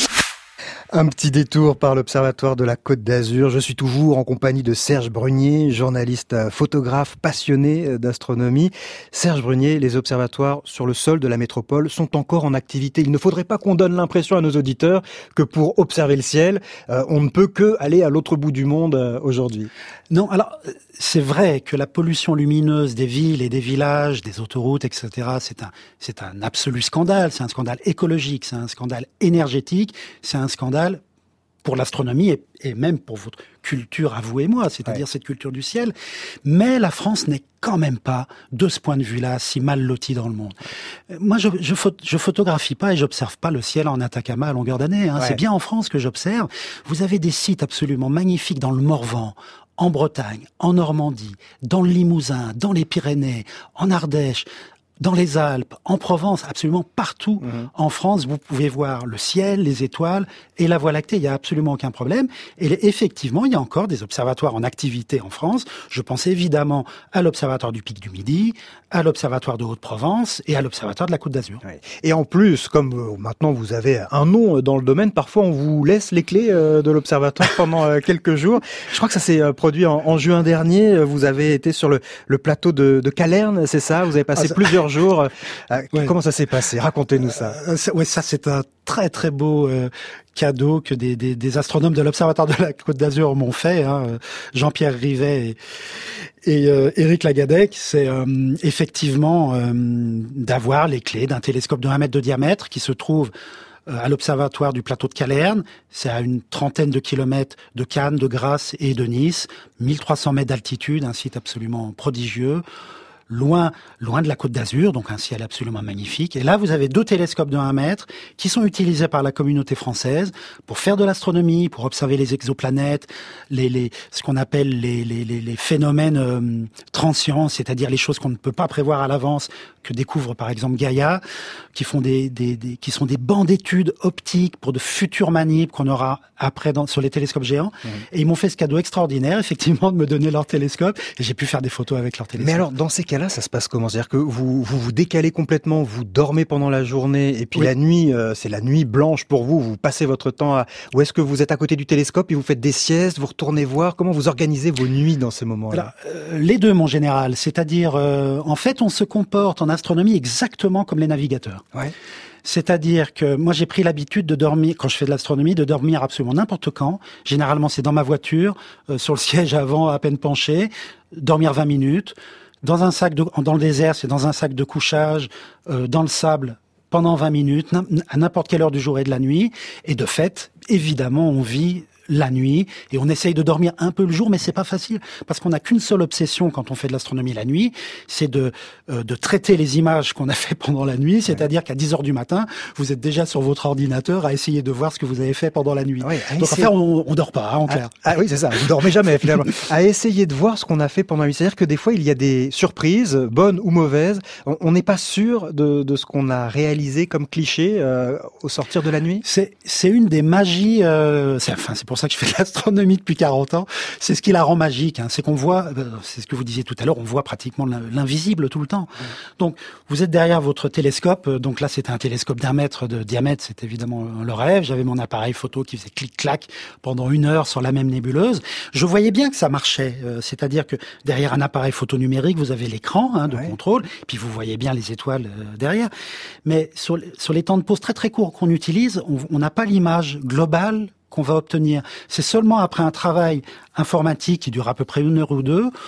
Un petit détour par l'Observatoire de la Côte d'Azur. Je suis toujours en compagnie de Serge Brunier, journaliste photographe passionné d'astronomie. Serge Brunier, les observatoires sur le sol de la métropole sont encore en activité. Il ne faudrait pas qu'on donne l'impression à nos auditeurs que pour observer le ciel, euh, on ne peut que aller à l'autre bout du monde euh, aujourd'hui. Non, alors c'est vrai que la pollution lumineuse des villes et des villages, des autoroutes, et cetera, c'est un, c'est un absolu scandale. C'est un scandale écologique, c'est un scandale énergétique, c'est un scandale pour l'astronomie et, et même pour votre culture à vous et moi, c'est-à-dire ouais. cette culture du ciel. Mais la France n'est quand même pas, de ce point de vue-là, si mal lotie dans le monde. Moi, je, je, je photographie pas et j'observe pas le ciel en Atacama à longueur d'année. Hein. Ouais. C'est bien en France que j'observe. Vous avez des sites absolument magnifiques dans le Morvan, en Bretagne, en Normandie, dans le Limousin, dans les Pyrénées, en Ardèche, dans les Alpes, en Provence, absolument partout mmh. en France, vous pouvez voir le ciel, les étoiles et la Voie lactée. Il n'y a absolument aucun problème. Et effectivement, il y a encore des observatoires en activité en France. Je pense évidemment à l'Observatoire du Pic du Midi, à l'Observatoire de Haute-Provence et à l'Observatoire de la Côte d'Azur. Ouais. Et en plus, comme euh, maintenant vous avez un nom dans le domaine, parfois on vous laisse les clés euh, de l'Observatoire pendant euh, quelques jours. Je crois que ça s'est euh, produit en, en juin dernier. Vous avez été sur le, le plateau de, de Calerne, c'est ça? Vous avez passé ah, ça... plusieurs jours. Euh, ouais. Comment ça s'est passé? Racontez-nous ça. Euh, ça ouais, ça c'est un très très beau euh, cadeau que des, des, des astronomes de l'Observatoire de la Côte d'Azur m'ont fait. Hein. Jean-Pierre Rivet et, et euh, Éric Lagadec, c'est euh, effectivement euh, d'avoir les clés d'un télescope de un mètre de diamètre qui se trouve euh, à l'Observatoire du plateau de Calerne. C'est à une trentaine de kilomètres de Cannes, de Grasse et de Nice, mille trois cents mètres d'altitude, un site absolument prodigieux. Loin, loin de la Côte d'Azur, donc un ciel absolument magnifique. Et là, vous avez deux télescopes de un mètre qui sont utilisés par la communauté française pour faire de l'astronomie, pour observer les exoplanètes, les, les, ce qu'on appelle les, les, les, les phénomènes euh, transients, c'est-à-dire les choses qu'on ne peut pas prévoir à l'avance, que découvre par exemple Gaïa, qui font des, des, des qui sont des bancs d'études optiques pour de futures manips qu'on aura après dans, sur les télescopes géants. Mmh. Et ils m'ont fait ce cadeau extraordinaire, effectivement, de me donner leur télescope, et j'ai pu faire des photos avec leur télescope. Mais alors, dans ces cas-là, ça se passe comment? C'est-à-dire que vous, vous vous décalez complètement, vous dormez pendant la journée, et puis oui. la nuit, euh, c'est la nuit blanche pour vous, vous passez votre temps à... Ou est-ce que vous êtes à côté du télescope et vous faites des siestes, vous retournez voir? Comment vous organisez vos nuits dans ces moments-là? Alors, euh, les deux, mon général. C'est-à-dire, euh, en fait, on se comporte en astronomie exactement comme les navigateurs. Ouais. C'est-à-dire que moi, j'ai pris l'habitude de dormir, quand je fais de l'astronomie, de dormir absolument n'importe quand. Généralement, c'est dans ma voiture, euh, sur le siège avant, à peine penché, dormir vingt minutes. Dans un sac de, dans le désert, c'est dans un sac de couchage, euh, dans le sable, pendant vingt minutes, à n'importe quelle heure du jour et de la nuit. Et de fait, évidemment, on vit la nuit et on essaye de dormir un peu le jour, mais c'est pas facile parce qu'on n'a qu'une seule obsession quand on fait de l'astronomie la nuit, c'est de euh, de traiter les images qu'on a fait pendant la nuit, c'est-à-dire qu'à dix heures du matin, vous êtes déjà sur votre ordinateur à essayer de voir ce que vous avez fait pendant la nuit. Oui, donc en fait, on, on dort pas, hein, en clair. Ah, ah oui, c'est ça, vous dormez jamais finalement. À essayer de voir ce qu'on a fait pendant la nuit, c'est-à-dire que des fois il y a des surprises, bonnes ou mauvaises. On n'est pas sûr de de ce qu'on a réalisé comme cliché euh, au sortir de la nuit. C'est c'est une des magies. Euh, c'est, enfin, c'est pour ça que je fais de l'astronomie depuis quarante ans. C'est ce qui la rend magique. Hein. C'est qu'on voit, c'est ce que vous disiez tout à l'heure, on voit pratiquement l'invisible tout le temps. Mmh. Donc, vous êtes derrière votre télescope. Donc là, c'était un télescope d'un mètre de diamètre. C'est évidemment le rêve. J'avais mon appareil photo qui faisait clic-clac pendant une heure sur la même nébuleuse. Je voyais bien que ça marchait. Euh, c'est-à-dire que derrière un appareil photo numérique, vous avez l'écran hein, de ouais. contrôle. Puis vous voyez bien les étoiles euh, derrière. Mais sur, sur les temps de pause très très courts qu'on utilise, on n'a pas l'image globale qu'on va obtenir. C'est seulement après un travail informatique qui dure à peu près une heure ou deux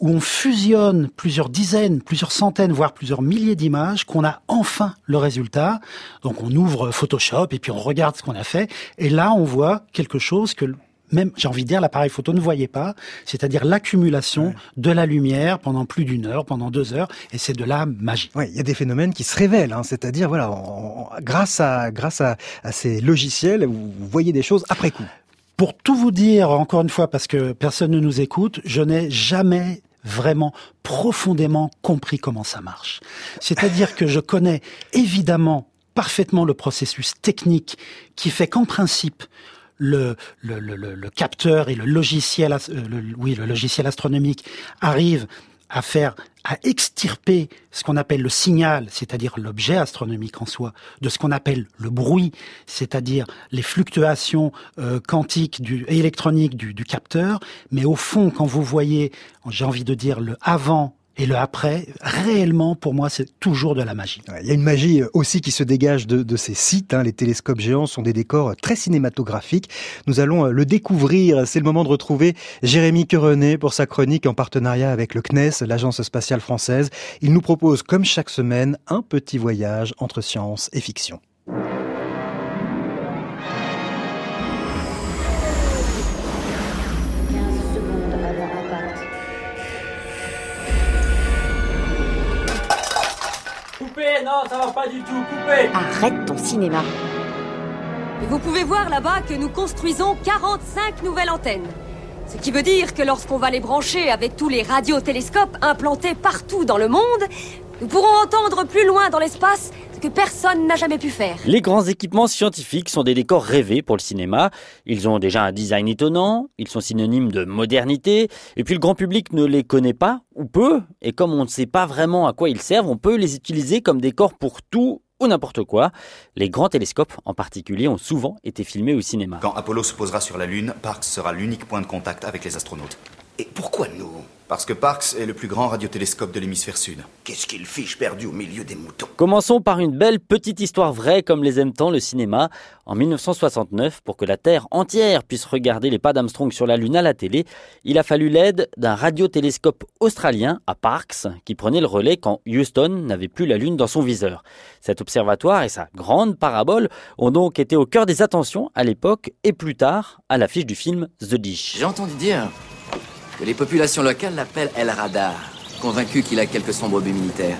où on fusionne plusieurs dizaines, plusieurs centaines, voire plusieurs milliers d'images, qu'on a enfin le résultat. Donc on ouvre Photoshop et puis on regarde ce qu'on a fait. Et là, on voit quelque chose que même, j'ai envie de dire, l'appareil photo ne voyait pas, c'est-à-dire l'accumulation ouais. de la lumière pendant plus d'une heure, pendant deux heures, et c'est de la magie. Oui, il y a des phénomènes qui se révèlent, hein, c'est-à-dire, voilà, on, on, grâce à grâce à, à ces logiciels, vous voyez des choses après coup. Pour tout vous dire, encore une fois, parce que personne ne nous écoute, je n'ai jamais vraiment profondément compris comment ça marche. C'est-à-dire que je connais évidemment parfaitement le processus technique qui fait qu'en principe, Le, le, le, le capteur et le logiciel, le, oui, le logiciel astronomique arrivent à faire, à extirper ce qu'on appelle le signal, c'est-à-dire l'objet astronomique en soi, de ce qu'on appelle le bruit, c'est-à-dire les fluctuations euh, quantiques du, et électroniques du, du capteur. Mais au fond, quand vous voyez, j'ai envie de dire le avant et le après, réellement, pour moi, c'est toujours de la magie. Il y a une magie aussi qui se dégage de, de ces sites. Hein. Les télescopes géants sont des décors très cinématographiques. Nous allons le découvrir. C'est le moment de retrouver Jérémy Querenet pour sa chronique en partenariat avec le C N E S, l'Agence spatiale française. Il nous propose, comme chaque semaine, un petit voyage entre science et fiction. Non, ça va pas du tout, coupez! Arrête ton cinéma. Et vous pouvez voir là-bas que nous construisons quarante-cinq nouvelles antennes. Ce qui veut dire que lorsqu'on va les brancher avec tous les radiotélescopes implantés partout dans le monde, nous pourrons entendre plus loin dans l'espace ce que personne n'a jamais pu faire. Les grands équipements scientifiques sont des décors rêvés pour le cinéma. Ils ont déjà un design étonnant, ils sont synonymes de modernité, et puis le grand public ne les connaît pas, ou peu, et comme on ne sait pas vraiment à quoi ils servent, on peut les utiliser comme décors pour tout ou n'importe quoi. Les grands télescopes, en particulier, ont souvent été filmés au cinéma. Quand Apollo se posera sur la Lune, Parkes sera l'unique point de contact avec les astronautes. Et pourquoi nous? Parce que Parkes est le plus grand radiotélescope de l'hémisphère sud. Qu'est-ce qu'il fiche perdu au milieu des moutons? Commençons par une belle petite histoire vraie, comme les aime tant le cinéma. En mille neuf cent soixante-neuf, pour que la Terre entière puisse regarder les pas d'Armstrong sur la Lune à la télé, il a fallu l'aide d'un radiotélescope australien à Parkes, qui prenait le relais quand Houston n'avait plus la Lune dans son viseur. Cet observatoire et sa grande parabole ont donc été au cœur des attentions à l'époque et plus tard à l'affiche du film The Dish. J'ai entendu dire que les populations locales l'appellent El Radar, convaincus qu'il a quelques sombres buts militaires.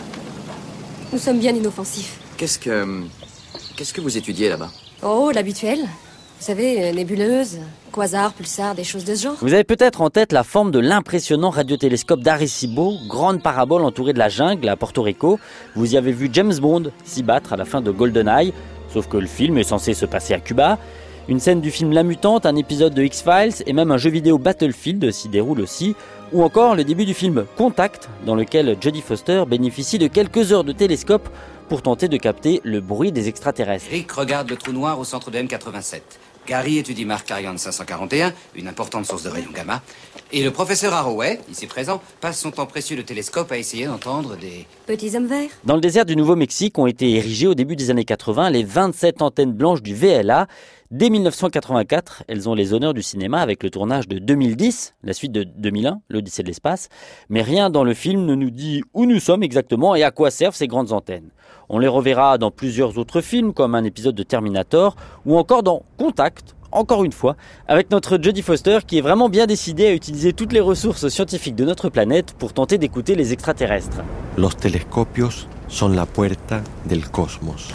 Nous sommes bien inoffensifs. Qu'est-ce que... Qu'est-ce que vous étudiez là-bas? Oh, l'habituel. Vous savez, nébuleuses, quasars, pulsars, des choses de ce genre. Vous avez peut-être en tête la forme de l'impressionnant radiotélescope d'Arecibo, grande parabole entourée de la jungle à Porto Rico. Vous y avez vu James Bond s'y battre à la fin de GoldenEye, sauf que le film est censé se passer à Cuba. Une scène du film La Mutante, un épisode de X-Files et même un jeu vidéo Battlefield s'y déroule aussi, ou encore le début du film Contact, dans lequel Jodie Foster bénéficie de quelques heures de télescope pour tenter de capter le bruit des extraterrestres. Rick regarde le trou noir au centre de M quatre-vingt-sept. Gary étudie Mark Ariane cinq cent quarante et un, une importante source de rayons gamma. Et le professeur Arroway, ici présent, passe son temps précieux de télescope à essayer d'entendre des... petits hommes verts. Dans le désert du Nouveau-Mexique ont été érigées au début des années quatre-vingts les vingt-sept antennes blanches du V L A. Dès mille neuf cent quatre-vingt-quatre, elles ont les honneurs du cinéma avec le tournage de deux mille dix, la suite de deux mille un, l'Odyssée de l'espace. Mais rien dans le film ne nous dit où nous sommes exactement et à quoi servent ces grandes antennes. On les reverra dans plusieurs autres films, comme un épisode de Terminator, ou encore dans Contact, encore une fois, avec notre Jodie Foster qui est vraiment bien décidée à utiliser toutes les ressources scientifiques de notre planète pour tenter d'écouter les extraterrestres. Los telescopios son la puerta del cosmos.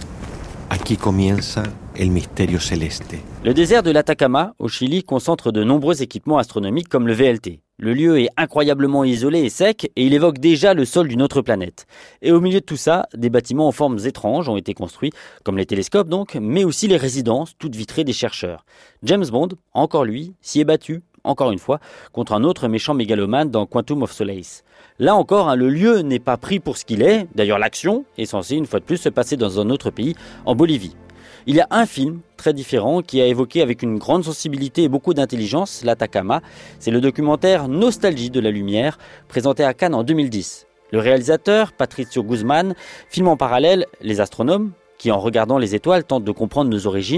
Aquí comienza el misterio celeste. Le désert de l'Atacama, au Chili, concentre de nombreux équipements astronomiques comme le V L T. Le lieu est incroyablement isolé et sec et il évoque déjà le sol d'une autre planète. Et au milieu de tout ça, des bâtiments en formes étranges ont été construits, comme les télescopes donc, mais aussi les résidences, toutes vitrées des chercheurs. James Bond, encore lui, s'y est battu, encore une fois, contre un autre méchant mégalomane dans Quantum of Solace. Là encore, hein, le lieu n'est pas pris pour ce qu'il est. D'ailleurs, l'action est censée une fois de plus se passer dans un autre pays, en Bolivie. Il y a un film très différent qui a évoqué avec une grande sensibilité et beaucoup d'intelligence l'Atacama. C'est le documentaire Nostalgie de la lumière, présenté à Cannes en deux mille dix. Le réalisateur, Patricio Guzman, filme en parallèle les astronomes qui, en regardant les étoiles, tentent de comprendre nos origines,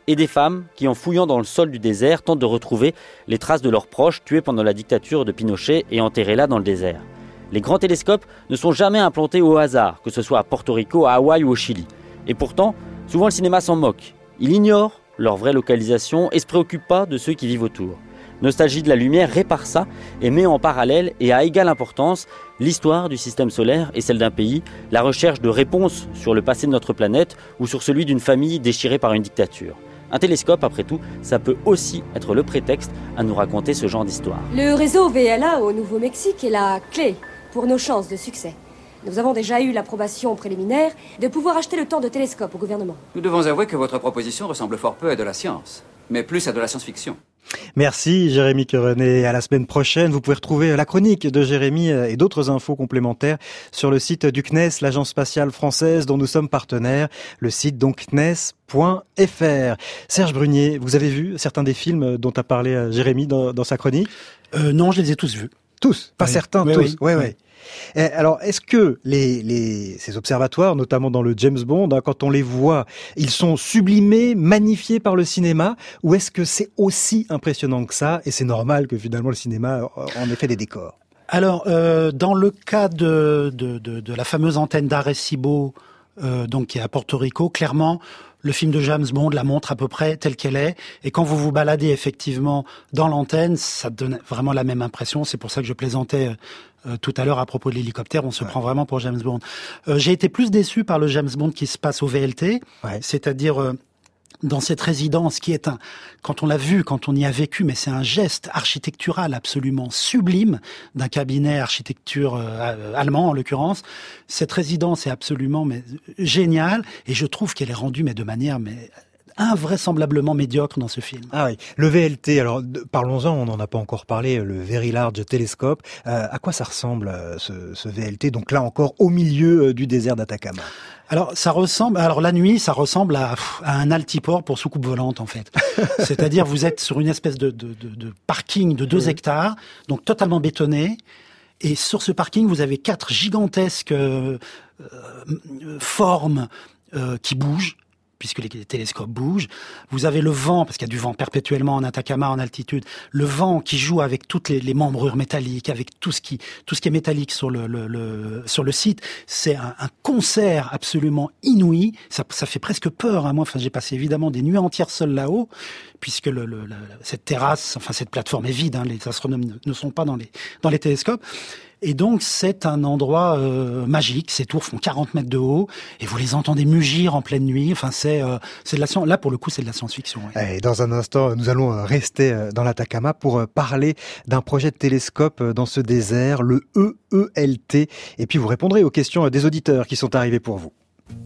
et des femmes qui, en fouillant dans le sol du désert, tentent de retrouver les traces de leurs proches tués pendant la dictature de Pinochet et enterrés là dans le désert. Les grands télescopes ne sont jamais implantés au hasard, que ce soit à Porto Rico, à Hawaï ou au Chili. Et pourtant, souvent le cinéma s'en moque. Il ignore leur vraie localisation et se préoccupe pas de ceux qui vivent autour. Nostalgie de la lumière répare ça et met en parallèle et à égale importance l'histoire du système solaire et celle d'un pays, la recherche de réponses sur le passé de notre planète ou sur celui d'une famille déchirée par une dictature. Un télescope, après tout, ça peut aussi être le prétexte à nous raconter ce genre d'histoire. Le réseau V L A au Nouveau-Mexique est la clé pour nos chances de succès. Nous avons déjà eu l'approbation préliminaire de pouvoir acheter le temps de télescope au gouvernement. Nous devons avouer que votre proposition ressemble fort peu à de la science, mais plus à de la science-fiction. Merci Jérémy Querenet. À la semaine prochaine, vous pouvez retrouver la chronique de Jérémy et d'autres infos complémentaires sur le site du C N E S, l'agence spatiale française dont nous sommes partenaires, le site donc C N E S point F R. Serge Brunier, vous avez vu certains des films dont a parlé Jérémy dans, dans sa chronique ? euh, Non, je les ai tous vus. Tous, pas oui. certains, oui, tous. Oui, ouais, oui. ouais. Alors, est-ce que les, les, ces observatoires, notamment dans le James Bond, hein, quand on les voit, ils sont sublimés, magnifiés par le cinéma, ou est-ce que c'est aussi impressionnant que ça, et c'est normal que finalement le cinéma en ait fait des décors ? Alors, euh, dans le cas de, de, de, de la fameuse antenne d'Arecibo, euh, donc qui est à Porto Rico, clairement, le film de James Bond la montre à peu près telle qu'elle est. Et quand vous vous baladez effectivement dans l'antenne, ça donne vraiment la même impression. C'est pour ça que je plaisantais euh, tout à l'heure à propos de l'hélicoptère. On se ouais. prend vraiment pour James Bond. Euh, j'ai été plus déçu par le James Bond qui se passe au V L T, ouais. c'est-à-dire euh, dans cette résidence qui est un, quand on l'a vu, quand on y a vécu, mais c'est un geste architectural absolument sublime d'un cabinet architecture euh, allemand en l'occurrence. Cette résidence est absolument mais géniale et je trouve qu'elle est rendue mais de manière mais invraisemblablement médiocre dans ce film. Ah oui, le V L T, alors parlons-en, on n'en a pas encore parlé, le Very Large Telescope. Euh, à quoi ça ressemble ce, ce V L T, donc là encore au milieu du désert d'Atacama? Alors ça ressemble, alors la nuit, ça ressemble à, à un altiport pour soucoupe volante en fait. C'est-à-dire vous êtes sur une espèce de, de, de, de parking de deux oui. hectares, donc totalement bétonné. Et sur ce parking, vous avez quatre gigantesques euh, euh, formes euh, qui bougent, puisque les télescopes bougent. Vous avez le vent, parce qu'il y a du vent perpétuellement en Atacama, en altitude, le vent qui joue avec toutes les, les membrures métalliques, avec tout ce qui, tout ce qui est métallique sur le, le, le sur le site. C'est un, un concert absolument inouï. Ça, ça fait presque peur, hein. Moi, enfin, j'ai passé évidemment des nuits entières seul là-haut, puisque le, le, le, cette terrasse, enfin, cette plateforme est vide, hein. Les astronomes ne, ne sont pas dans les, dans les télescopes. Et donc, c'est un endroit euh, magique. Ces tours font quarante mètres de haut et vous les entendez mugir en pleine nuit. Enfin, c'est euh, c'est de la science. Là, pour le coup, c'est de la science-fiction. Ouais. Et dans un instant, nous allons rester dans l'Atacama pour parler d'un projet de télescope dans ce désert, le E E L T. Et puis, vous répondrez aux questions des auditeurs qui sont arrivés pour vous.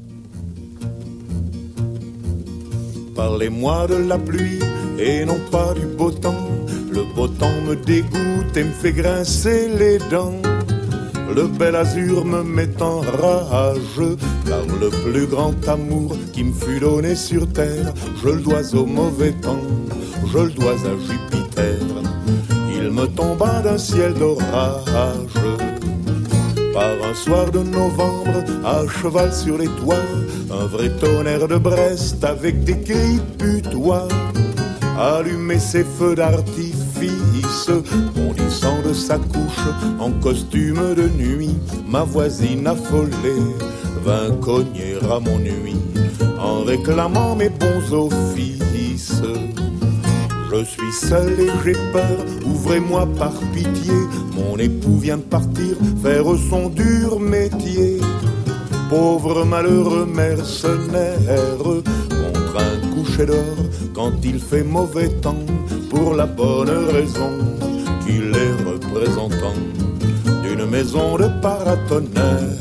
Parlez-moi de la pluie et non pas du beau temps. Le beau temps me dégoûte et me fait grincer les dents. Le bel azur me met en rage, car le plus grand amour qui me fut donné sur terre, je le dois au mauvais temps, je le dois à Jupiter. Il me tomba d'un ciel d'orage, par un soir de novembre, à cheval sur les toits, un vrai tonnerre de Brest avec des cris putois. Allumer ses feux d'artifice, bondissant de sa couche en costume de nuit, ma voisine affolée vint cogner à mon nuit en réclamant mes bons offices. Je suis seul et j'ai peur, ouvrez-moi par pitié, mon époux vient de partir faire son dur métier. Pauvre malheureux mercenaire, contre un coucher d'or, quand il fait mauvais temps, pour la bonne raison qu'il est représentant d'une maison de paratonnerre.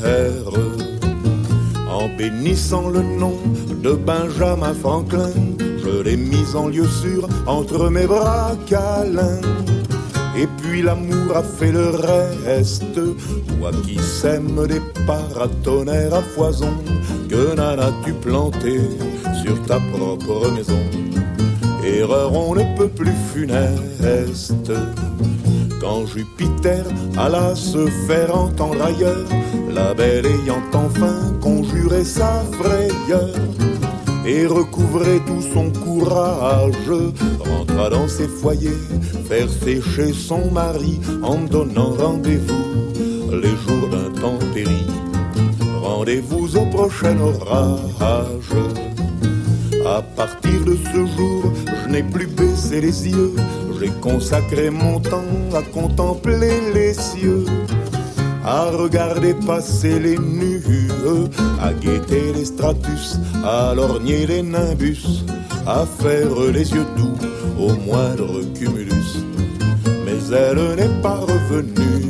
En bénissant le nom de Benjamin Franklin, je l'ai mis en lieu sûr entre mes bras câlins. Et puis l'amour a fait le reste, toi qui sèmes des paratonnerres à foison, que n'en as-tu planté sur ta propre maison? Erreur on ne peut plus funeste. Quand Jupiter alla se faire entendre ailleurs, la belle ayant enfin conjuré sa frayeur, et recouvrait tout son courage, rentra dans ses foyers, faire sécher son mari en donnant rendez-vous les jours d'intempéries. Rendez-vous au prochain orage. À partir de ce jour, je n'ai plus baissé les yeux, j'ai consacré mon temps à contempler les cieux, à regarder passer les nues, à guetter les stratus, à lorgner les nimbus, à faire les yeux doux au moindre cumulus. Mais elle n'est pas revenue.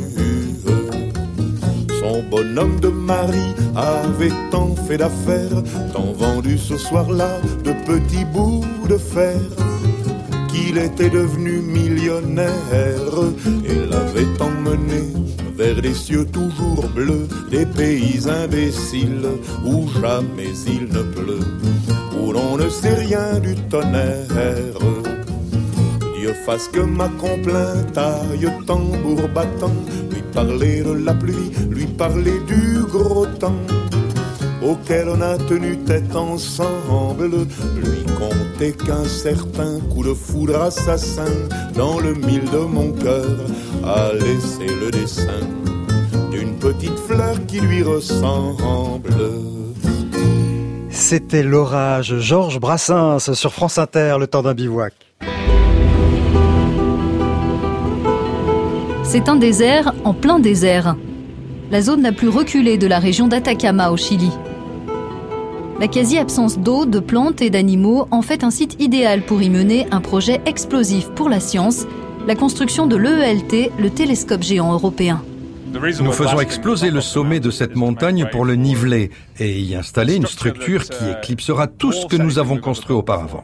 Son bonhomme de mari avait tant fait d'affaires, tant vendu ce soir-là de petits bouts de fer, qu'il était devenu millionnaire et l'avait emmené vers des cieux toujours bleus, des pays imbéciles où jamais il ne pleut, où l'on ne sait rien du tonnerre. Dieu fasse que ma complainte aille tambour battant, lui parler de la pluie, lui parler du gros temps auquel on a tenu tête ensemble, lui conter qu'un certain coup de foudre assassin dans le mille de mon cœur a laissé le dessin d'une petite fleur qui lui ressemble. C'était l'orage, Georges Brassens sur France Inter, le temps d'un bivouac. C'est un désert en plein désert. La zone la plus reculée de la région d'Atacama au Chili. La quasi-absence d'eau, de plantes et d'animaux en fait un site idéal pour y mener un projet explosif pour la science, la construction de l'E E L T, le télescope géant européen. Nous faisons exploser le sommet de cette montagne pour le niveler et y installer une structure qui éclipsera tout ce que nous avons construit auparavant.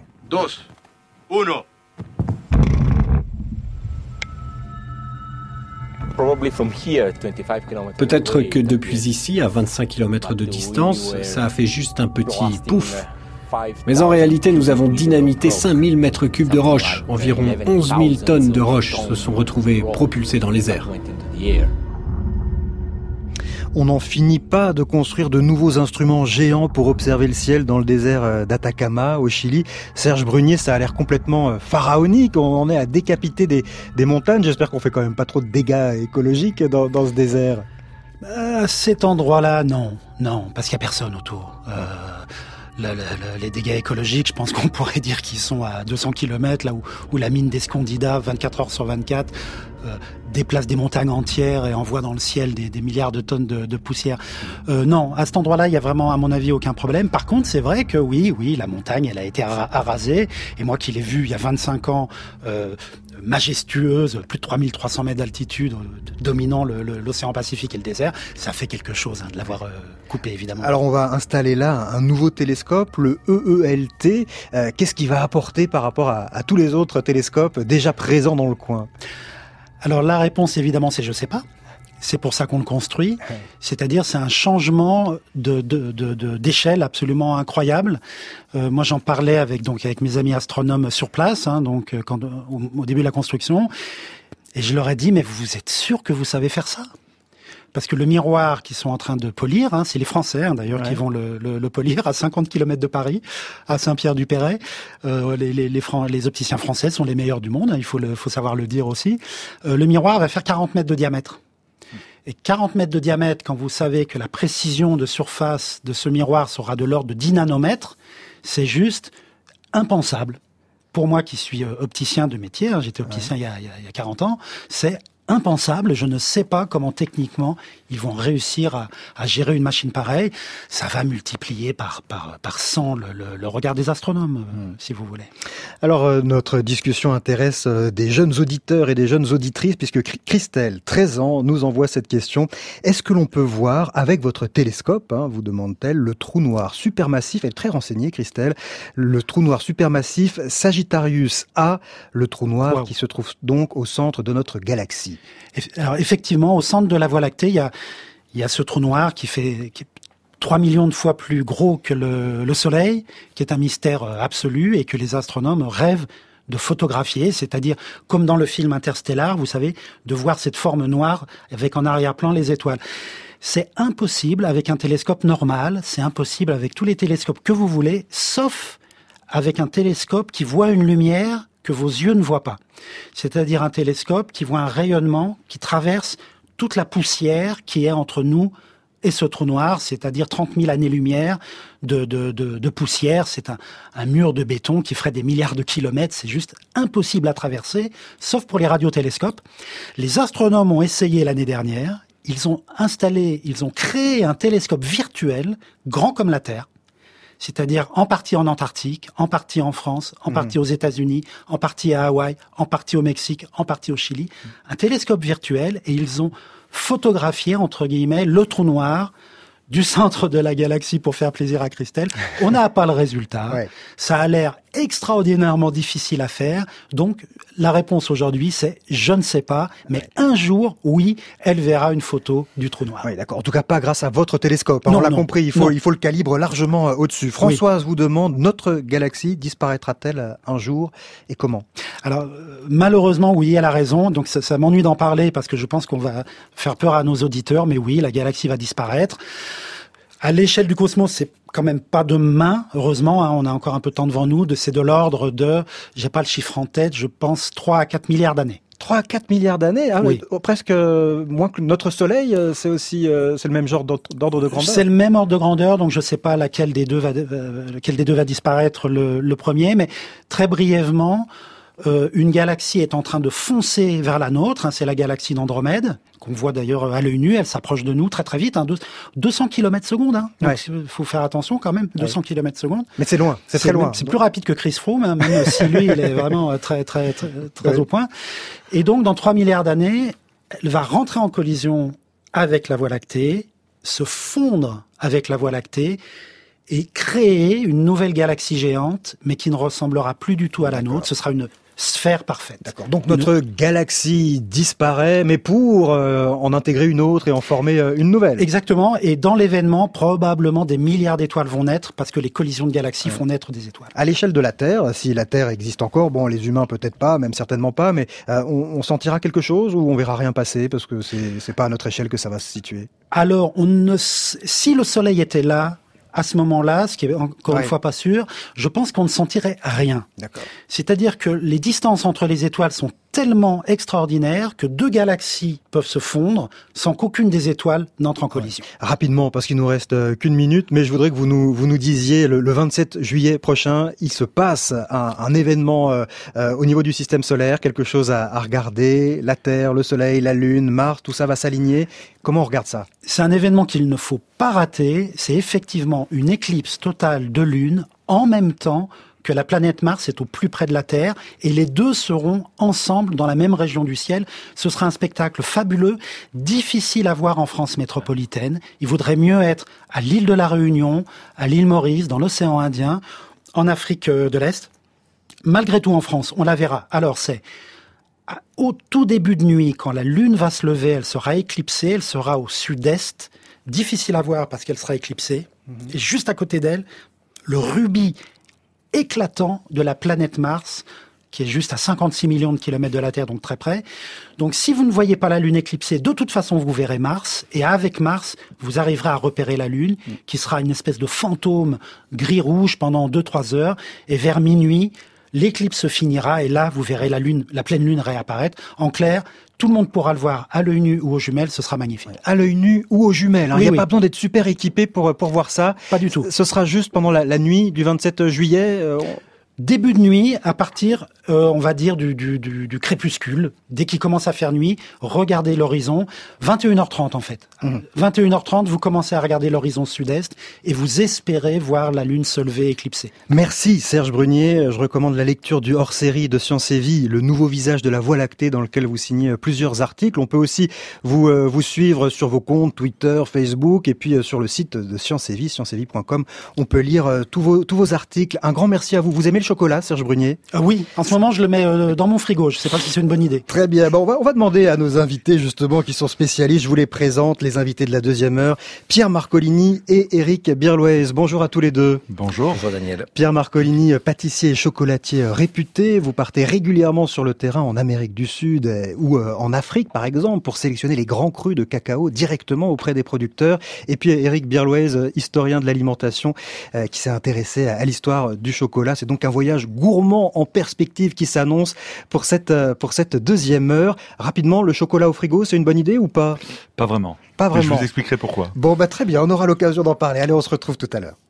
Peut-être que depuis ici, à vingt-cinq kilomètres de distance, ça a fait juste un petit pouf. Mais en réalité, nous avons dynamité cinq mille mètres cubes de roches. Environ onze mille tonnes de roches se sont retrouvées propulsées dans les airs. On n'en finit pas de construire de nouveaux instruments géants pour observer le ciel dans le désert d'Atacama, au Chili. Serge Brunier, ça a l'air complètement pharaonique. On en est à décapiter des, des montagnes. J'espère qu'on fait quand même pas trop de dégâts écologiques dans, dans ce désert. À cet endroit-là, non. Non, parce qu'il n'y a personne autour. Euh... Le, le, le, les dégâts écologiques, je pense qu'on pourrait dire qu'ils sont à deux cents kilomètres, là où, où la mine d'Escondida, vingt-quatre heures sur vingt-quatre, euh, déplace des montagnes entières et envoie dans le ciel des, des milliards de tonnes de, de poussière. Euh, non, à cet endroit-là, il y a vraiment, à mon avis, aucun problème. Par contre, c'est vrai que oui, oui, la montagne, elle a été arasée. Et moi qui l'ai vue il y a vingt-cinq ans, euh, majestueuse, plus de trois mille trois cents mètres d'altitude, dominant le, le, l'océan Pacifique et le désert, ça fait quelque chose hein, de l'avoir euh, coupé, évidemment. Alors on va installer là un nouveau télescope, le E E L T. Euh, qu'est-ce qu'il va apporter par rapport à, à tous les autres télescopes déjà présents dans le coin ? Alors la réponse, évidemment, c'est je sais pas. C'est pour ça qu'on le construit. C'est-à-dire, c'est un changement de, de, de, de d'échelle absolument incroyable. Euh, moi, j'en parlais avec donc avec mes amis astronomes sur place, hein, donc quand au, au début de la construction, et je leur ai dit, mais vous êtes sûr que vous savez faire ça ? Parce que le miroir qu'ils sont en train de polir, hein, c'est les Français hein, d'ailleurs ouais. qui vont le, le, le polir à cinquante kilomètres de Paris, à Saint-Pierre-du-Perret. Euh, les, les, les, Fran- les opticiens français sont les meilleurs du monde, hein, il faut, le, faut savoir le dire aussi. Euh, le miroir va faire quarante mètres de diamètre. Et quarante mètres de diamètre, quand vous savez que la précision de surface de ce miroir sera de l'ordre de dix nanomètres, c'est juste impensable. Pour moi qui suis opticien de métier, hein, j'étais opticien ouais. il, y a, il, y a, il y a quarante ans, c'est impensable. Je ne sais pas comment techniquement ils vont réussir à, à gérer une machine pareille. Ça va multiplier par par par cent le, le, le regard des astronomes, mmh. euh, si vous voulez. Alors euh, notre discussion intéresse euh, des jeunes auditeurs et des jeunes auditrices, puisque Christelle, treize ans, nous envoie cette question. Est-ce que l'on peut voir avec votre télescope, hein, vous demande-t-elle, le trou noir supermassif, elle est très renseignée Christelle, le trou noir supermassif Sagittarius A, le trou noir wow. qui se trouve donc au centre de notre galaxie. Alors effectivement, au centre de la Voie lactée, il y a, il y a ce trou noir qui fait qui est trois millions de fois plus gros que le, le Soleil, qui est un mystère absolu et que les astronomes rêvent de photographier, c'est-à-dire comme dans le film Interstellar, vous savez, de voir cette forme noire avec en arrière-plan les étoiles. C'est impossible avec un télescope normal, c'est impossible avec tous les télescopes que vous voulez, sauf avec un télescope qui voit une lumière que vos yeux ne voient pas. C'est-à-dire un télescope qui voit un rayonnement qui traverse toute la poussière qui est entre nous et ce trou noir, c'est-à-dire trente mille années-lumière de, de, de, de poussière. C'est un, un mur de béton qui ferait des milliards de kilomètres. C'est juste impossible à traverser, sauf pour les radiotélescopes. Les astronomes ont essayé l'année dernière. Ils ont installé, ils ont créé un télescope virtuel, grand comme la Terre, c'est-à-dire en partie en Antarctique, en partie en France, en mmh. partie aux États-Unis, en partie à Hawaï, en partie au Mexique, en partie au Chili. Mmh. Un télescope virtuel, et ils ont photographié, entre guillemets, le trou noir du centre de la galaxie pour faire plaisir à Christelle. On n'a pas le résultat. Ouais. Ça a l'air extraordinairement difficile à faire. Donc, la réponse aujourd'hui, c'est je ne sais pas, mais ouais. un jour, oui, elle verra une photo du trou noir. Oui, d'accord. En tout cas, pas grâce à votre télescope. Hein, non, on l'a non, compris, il faut, il faut le calibre largement au-dessus. Françoise oui. vous demande, notre galaxie disparaîtra-t-elle un jour et comment? Alors, euh, malheureusement, oui, elle a raison. Donc, ça, ça m'ennuie d'en parler parce que je pense qu'on va faire peur à nos auditeurs. Mais oui, la galaxie va disparaître. À l'échelle du cosmos, c'est quand même pas demain, heureusement, hein, on a encore un peu de temps devant nous, de, c'est de l'ordre de, j'ai pas le chiffre en tête, je pense trois à quatre milliards d'années. trois à quatre milliards d'années, ah, oui. euh, presque euh, moins que notre Soleil, euh, c'est aussi euh, c'est le même genre d'ordre de grandeur. C'est le même ordre de grandeur, donc je sais pas laquelle des deux va, euh, lequel des deux va disparaître le, le premier, mais très brièvement, euh, une galaxie est en train de foncer vers la nôtre, hein, c'est la galaxie d'Andromède, qu'on voit d'ailleurs à l'œil nu, elle s'approche de nous très très vite, hein, deux cents kilomètres secondes, hein, donc il ouais. faut faire attention quand même, deux cents ouais. kilomètres secondes. Mais c'est loin, c'est très loin. C'est plus rapide que Chris Froome, hein, même si lui il est vraiment très très très, très ouais. au point. Et donc dans trois milliards d'années, elle va rentrer en collision avec la Voie lactée, se fondre avec la Voie lactée, et créer une nouvelle galaxie géante, mais qui ne ressemblera plus du tout à la nôtre. Ce sera une sphère parfaite. D'accord. Donc notre une... galaxie disparaît, mais pour euh, en intégrer une autre et en former euh, une nouvelle. Exactement. Et dans l'événement, probablement des milliards d'étoiles vont naître, parce que les collisions de galaxies ouais. font naître des étoiles. À l'échelle de la Terre, si la Terre existe encore, bon, les humains peut-être pas, même certainement pas, mais euh, on, on sentira quelque chose ou on verra rien passer, parce que c'est, c'est pas à notre échelle que ça va se situer. Alors, on ne, si le Soleil était là, à ce moment-là, ce qui est encore ouais. une fois pas sûr, je pense qu'on ne sentirait rien. D'accord. C'est-à-dire que les distances entre les étoiles sont tellement extraordinaires que deux galaxies peuvent se fondre sans qu'aucune des étoiles n'entre en collision. Ouais. Rapidement, parce qu'il nous reste euh, qu'une minute, mais je voudrais que vous nous, vous nous disiez, le, le vingt-sept juillet prochain, il se passe un, un événement euh, euh, au niveau du système solaire, quelque chose à, à regarder, la Terre, le Soleil, la Lune, Mars, tout ça va s'aligner. Comment on regarde ça? C'est un événement qu'il ne faut pas rater, c'est effectivement une éclipse totale de Lune en même temps que la planète Mars est au plus près de la Terre, et les deux seront ensemble dans la même région du ciel. Ce sera un spectacle fabuleux, difficile à voir en France métropolitaine. Il vaudrait mieux être à l'île de la Réunion, à l'île Maurice, dans l'océan Indien, en Afrique de l'Est. Malgré tout, en France, on la verra. Alors c'est au tout début de nuit, quand la Lune va se lever, elle sera éclipsée, elle sera au sud-est, difficile à voir parce qu'elle sera éclipsée, mmh. et juste à côté d'elle, le rubis éclatant de la planète Mars, qui est juste à cinquante-six millions de kilomètres de la Terre, donc très près. Donc si vous ne voyez pas la Lune éclipsée, de toute façon vous verrez Mars, et avec Mars, vous arriverez à repérer la Lune, mmh. qui sera une espèce de fantôme gris-rouge pendant deux trois heures, et vers minuit, l'éclipse se finira, et là vous verrez la Lune, la pleine Lune réapparaître. En clair, tout le monde pourra le voir à l'œil nu ou aux jumelles, ce sera magnifique. À l'œil nu ou aux jumelles, hein. Oui, il n'y a oui. pas besoin d'être super équipé pour, pour voir ça. Pas du tout. Ce sera juste pendant la, la nuit du vingt-sept juillet euh, on... Début de nuit, à partir, euh, on va dire, du, du, du, du crépuscule. Dès qu'il commence à faire nuit, regardez l'horizon. vingt et une heures trente, en fait. Mmh. vingt et une heures trente, vous commencez à regarder l'horizon sud-est et vous espérez voir la Lune se lever éclipsée. Merci Serge Brunier. Je recommande la lecture du hors-série de Science et Vie, le nouveau visage de la Voie lactée, dans lequel vous signez plusieurs articles. On peut aussi vous, euh, vous suivre sur vos comptes Twitter, Facebook, et puis euh, sur le site de Science et Vie, science et vie point com. On peut lire euh, tous vos, tous vos articles. Un grand merci à vous. Vous aimez le chocolat, Serge Brunier? euh, Oui, en ce moment je le mets euh, dans mon frigo. Je ne sais pas si c'est une bonne idée. Très bien. Bon, on va, on va demander à nos invités justement qui sont spécialistes. Je vous les présente, les invités de la deuxième heure, Pierre Marcolini et Éric Birloez. Bonjour à tous les deux. Bonjour. Bonjour Daniel. Pierre Marcolini, pâtissier et chocolatier réputé. Vous partez régulièrement sur le terrain en Amérique du Sud ou en Afrique par exemple pour sélectionner les grands crus de cacao directement auprès des producteurs. Et puis Éric Birloez, historien de l'alimentation, euh, qui s'est intéressé à, à l'histoire du chocolat. C'est donc un voyage gourmand en perspective qui s'annonce pour cette euh, pour cette deuxième heure. Rapidement, le chocolat au frigo, c'est une bonne idée ou pas? Pas vraiment. Pas vraiment. Mais je vous expliquerai pourquoi. Bon, bah très bien, on aura l'occasion d'en parler. Allez, on se retrouve tout à l'heure.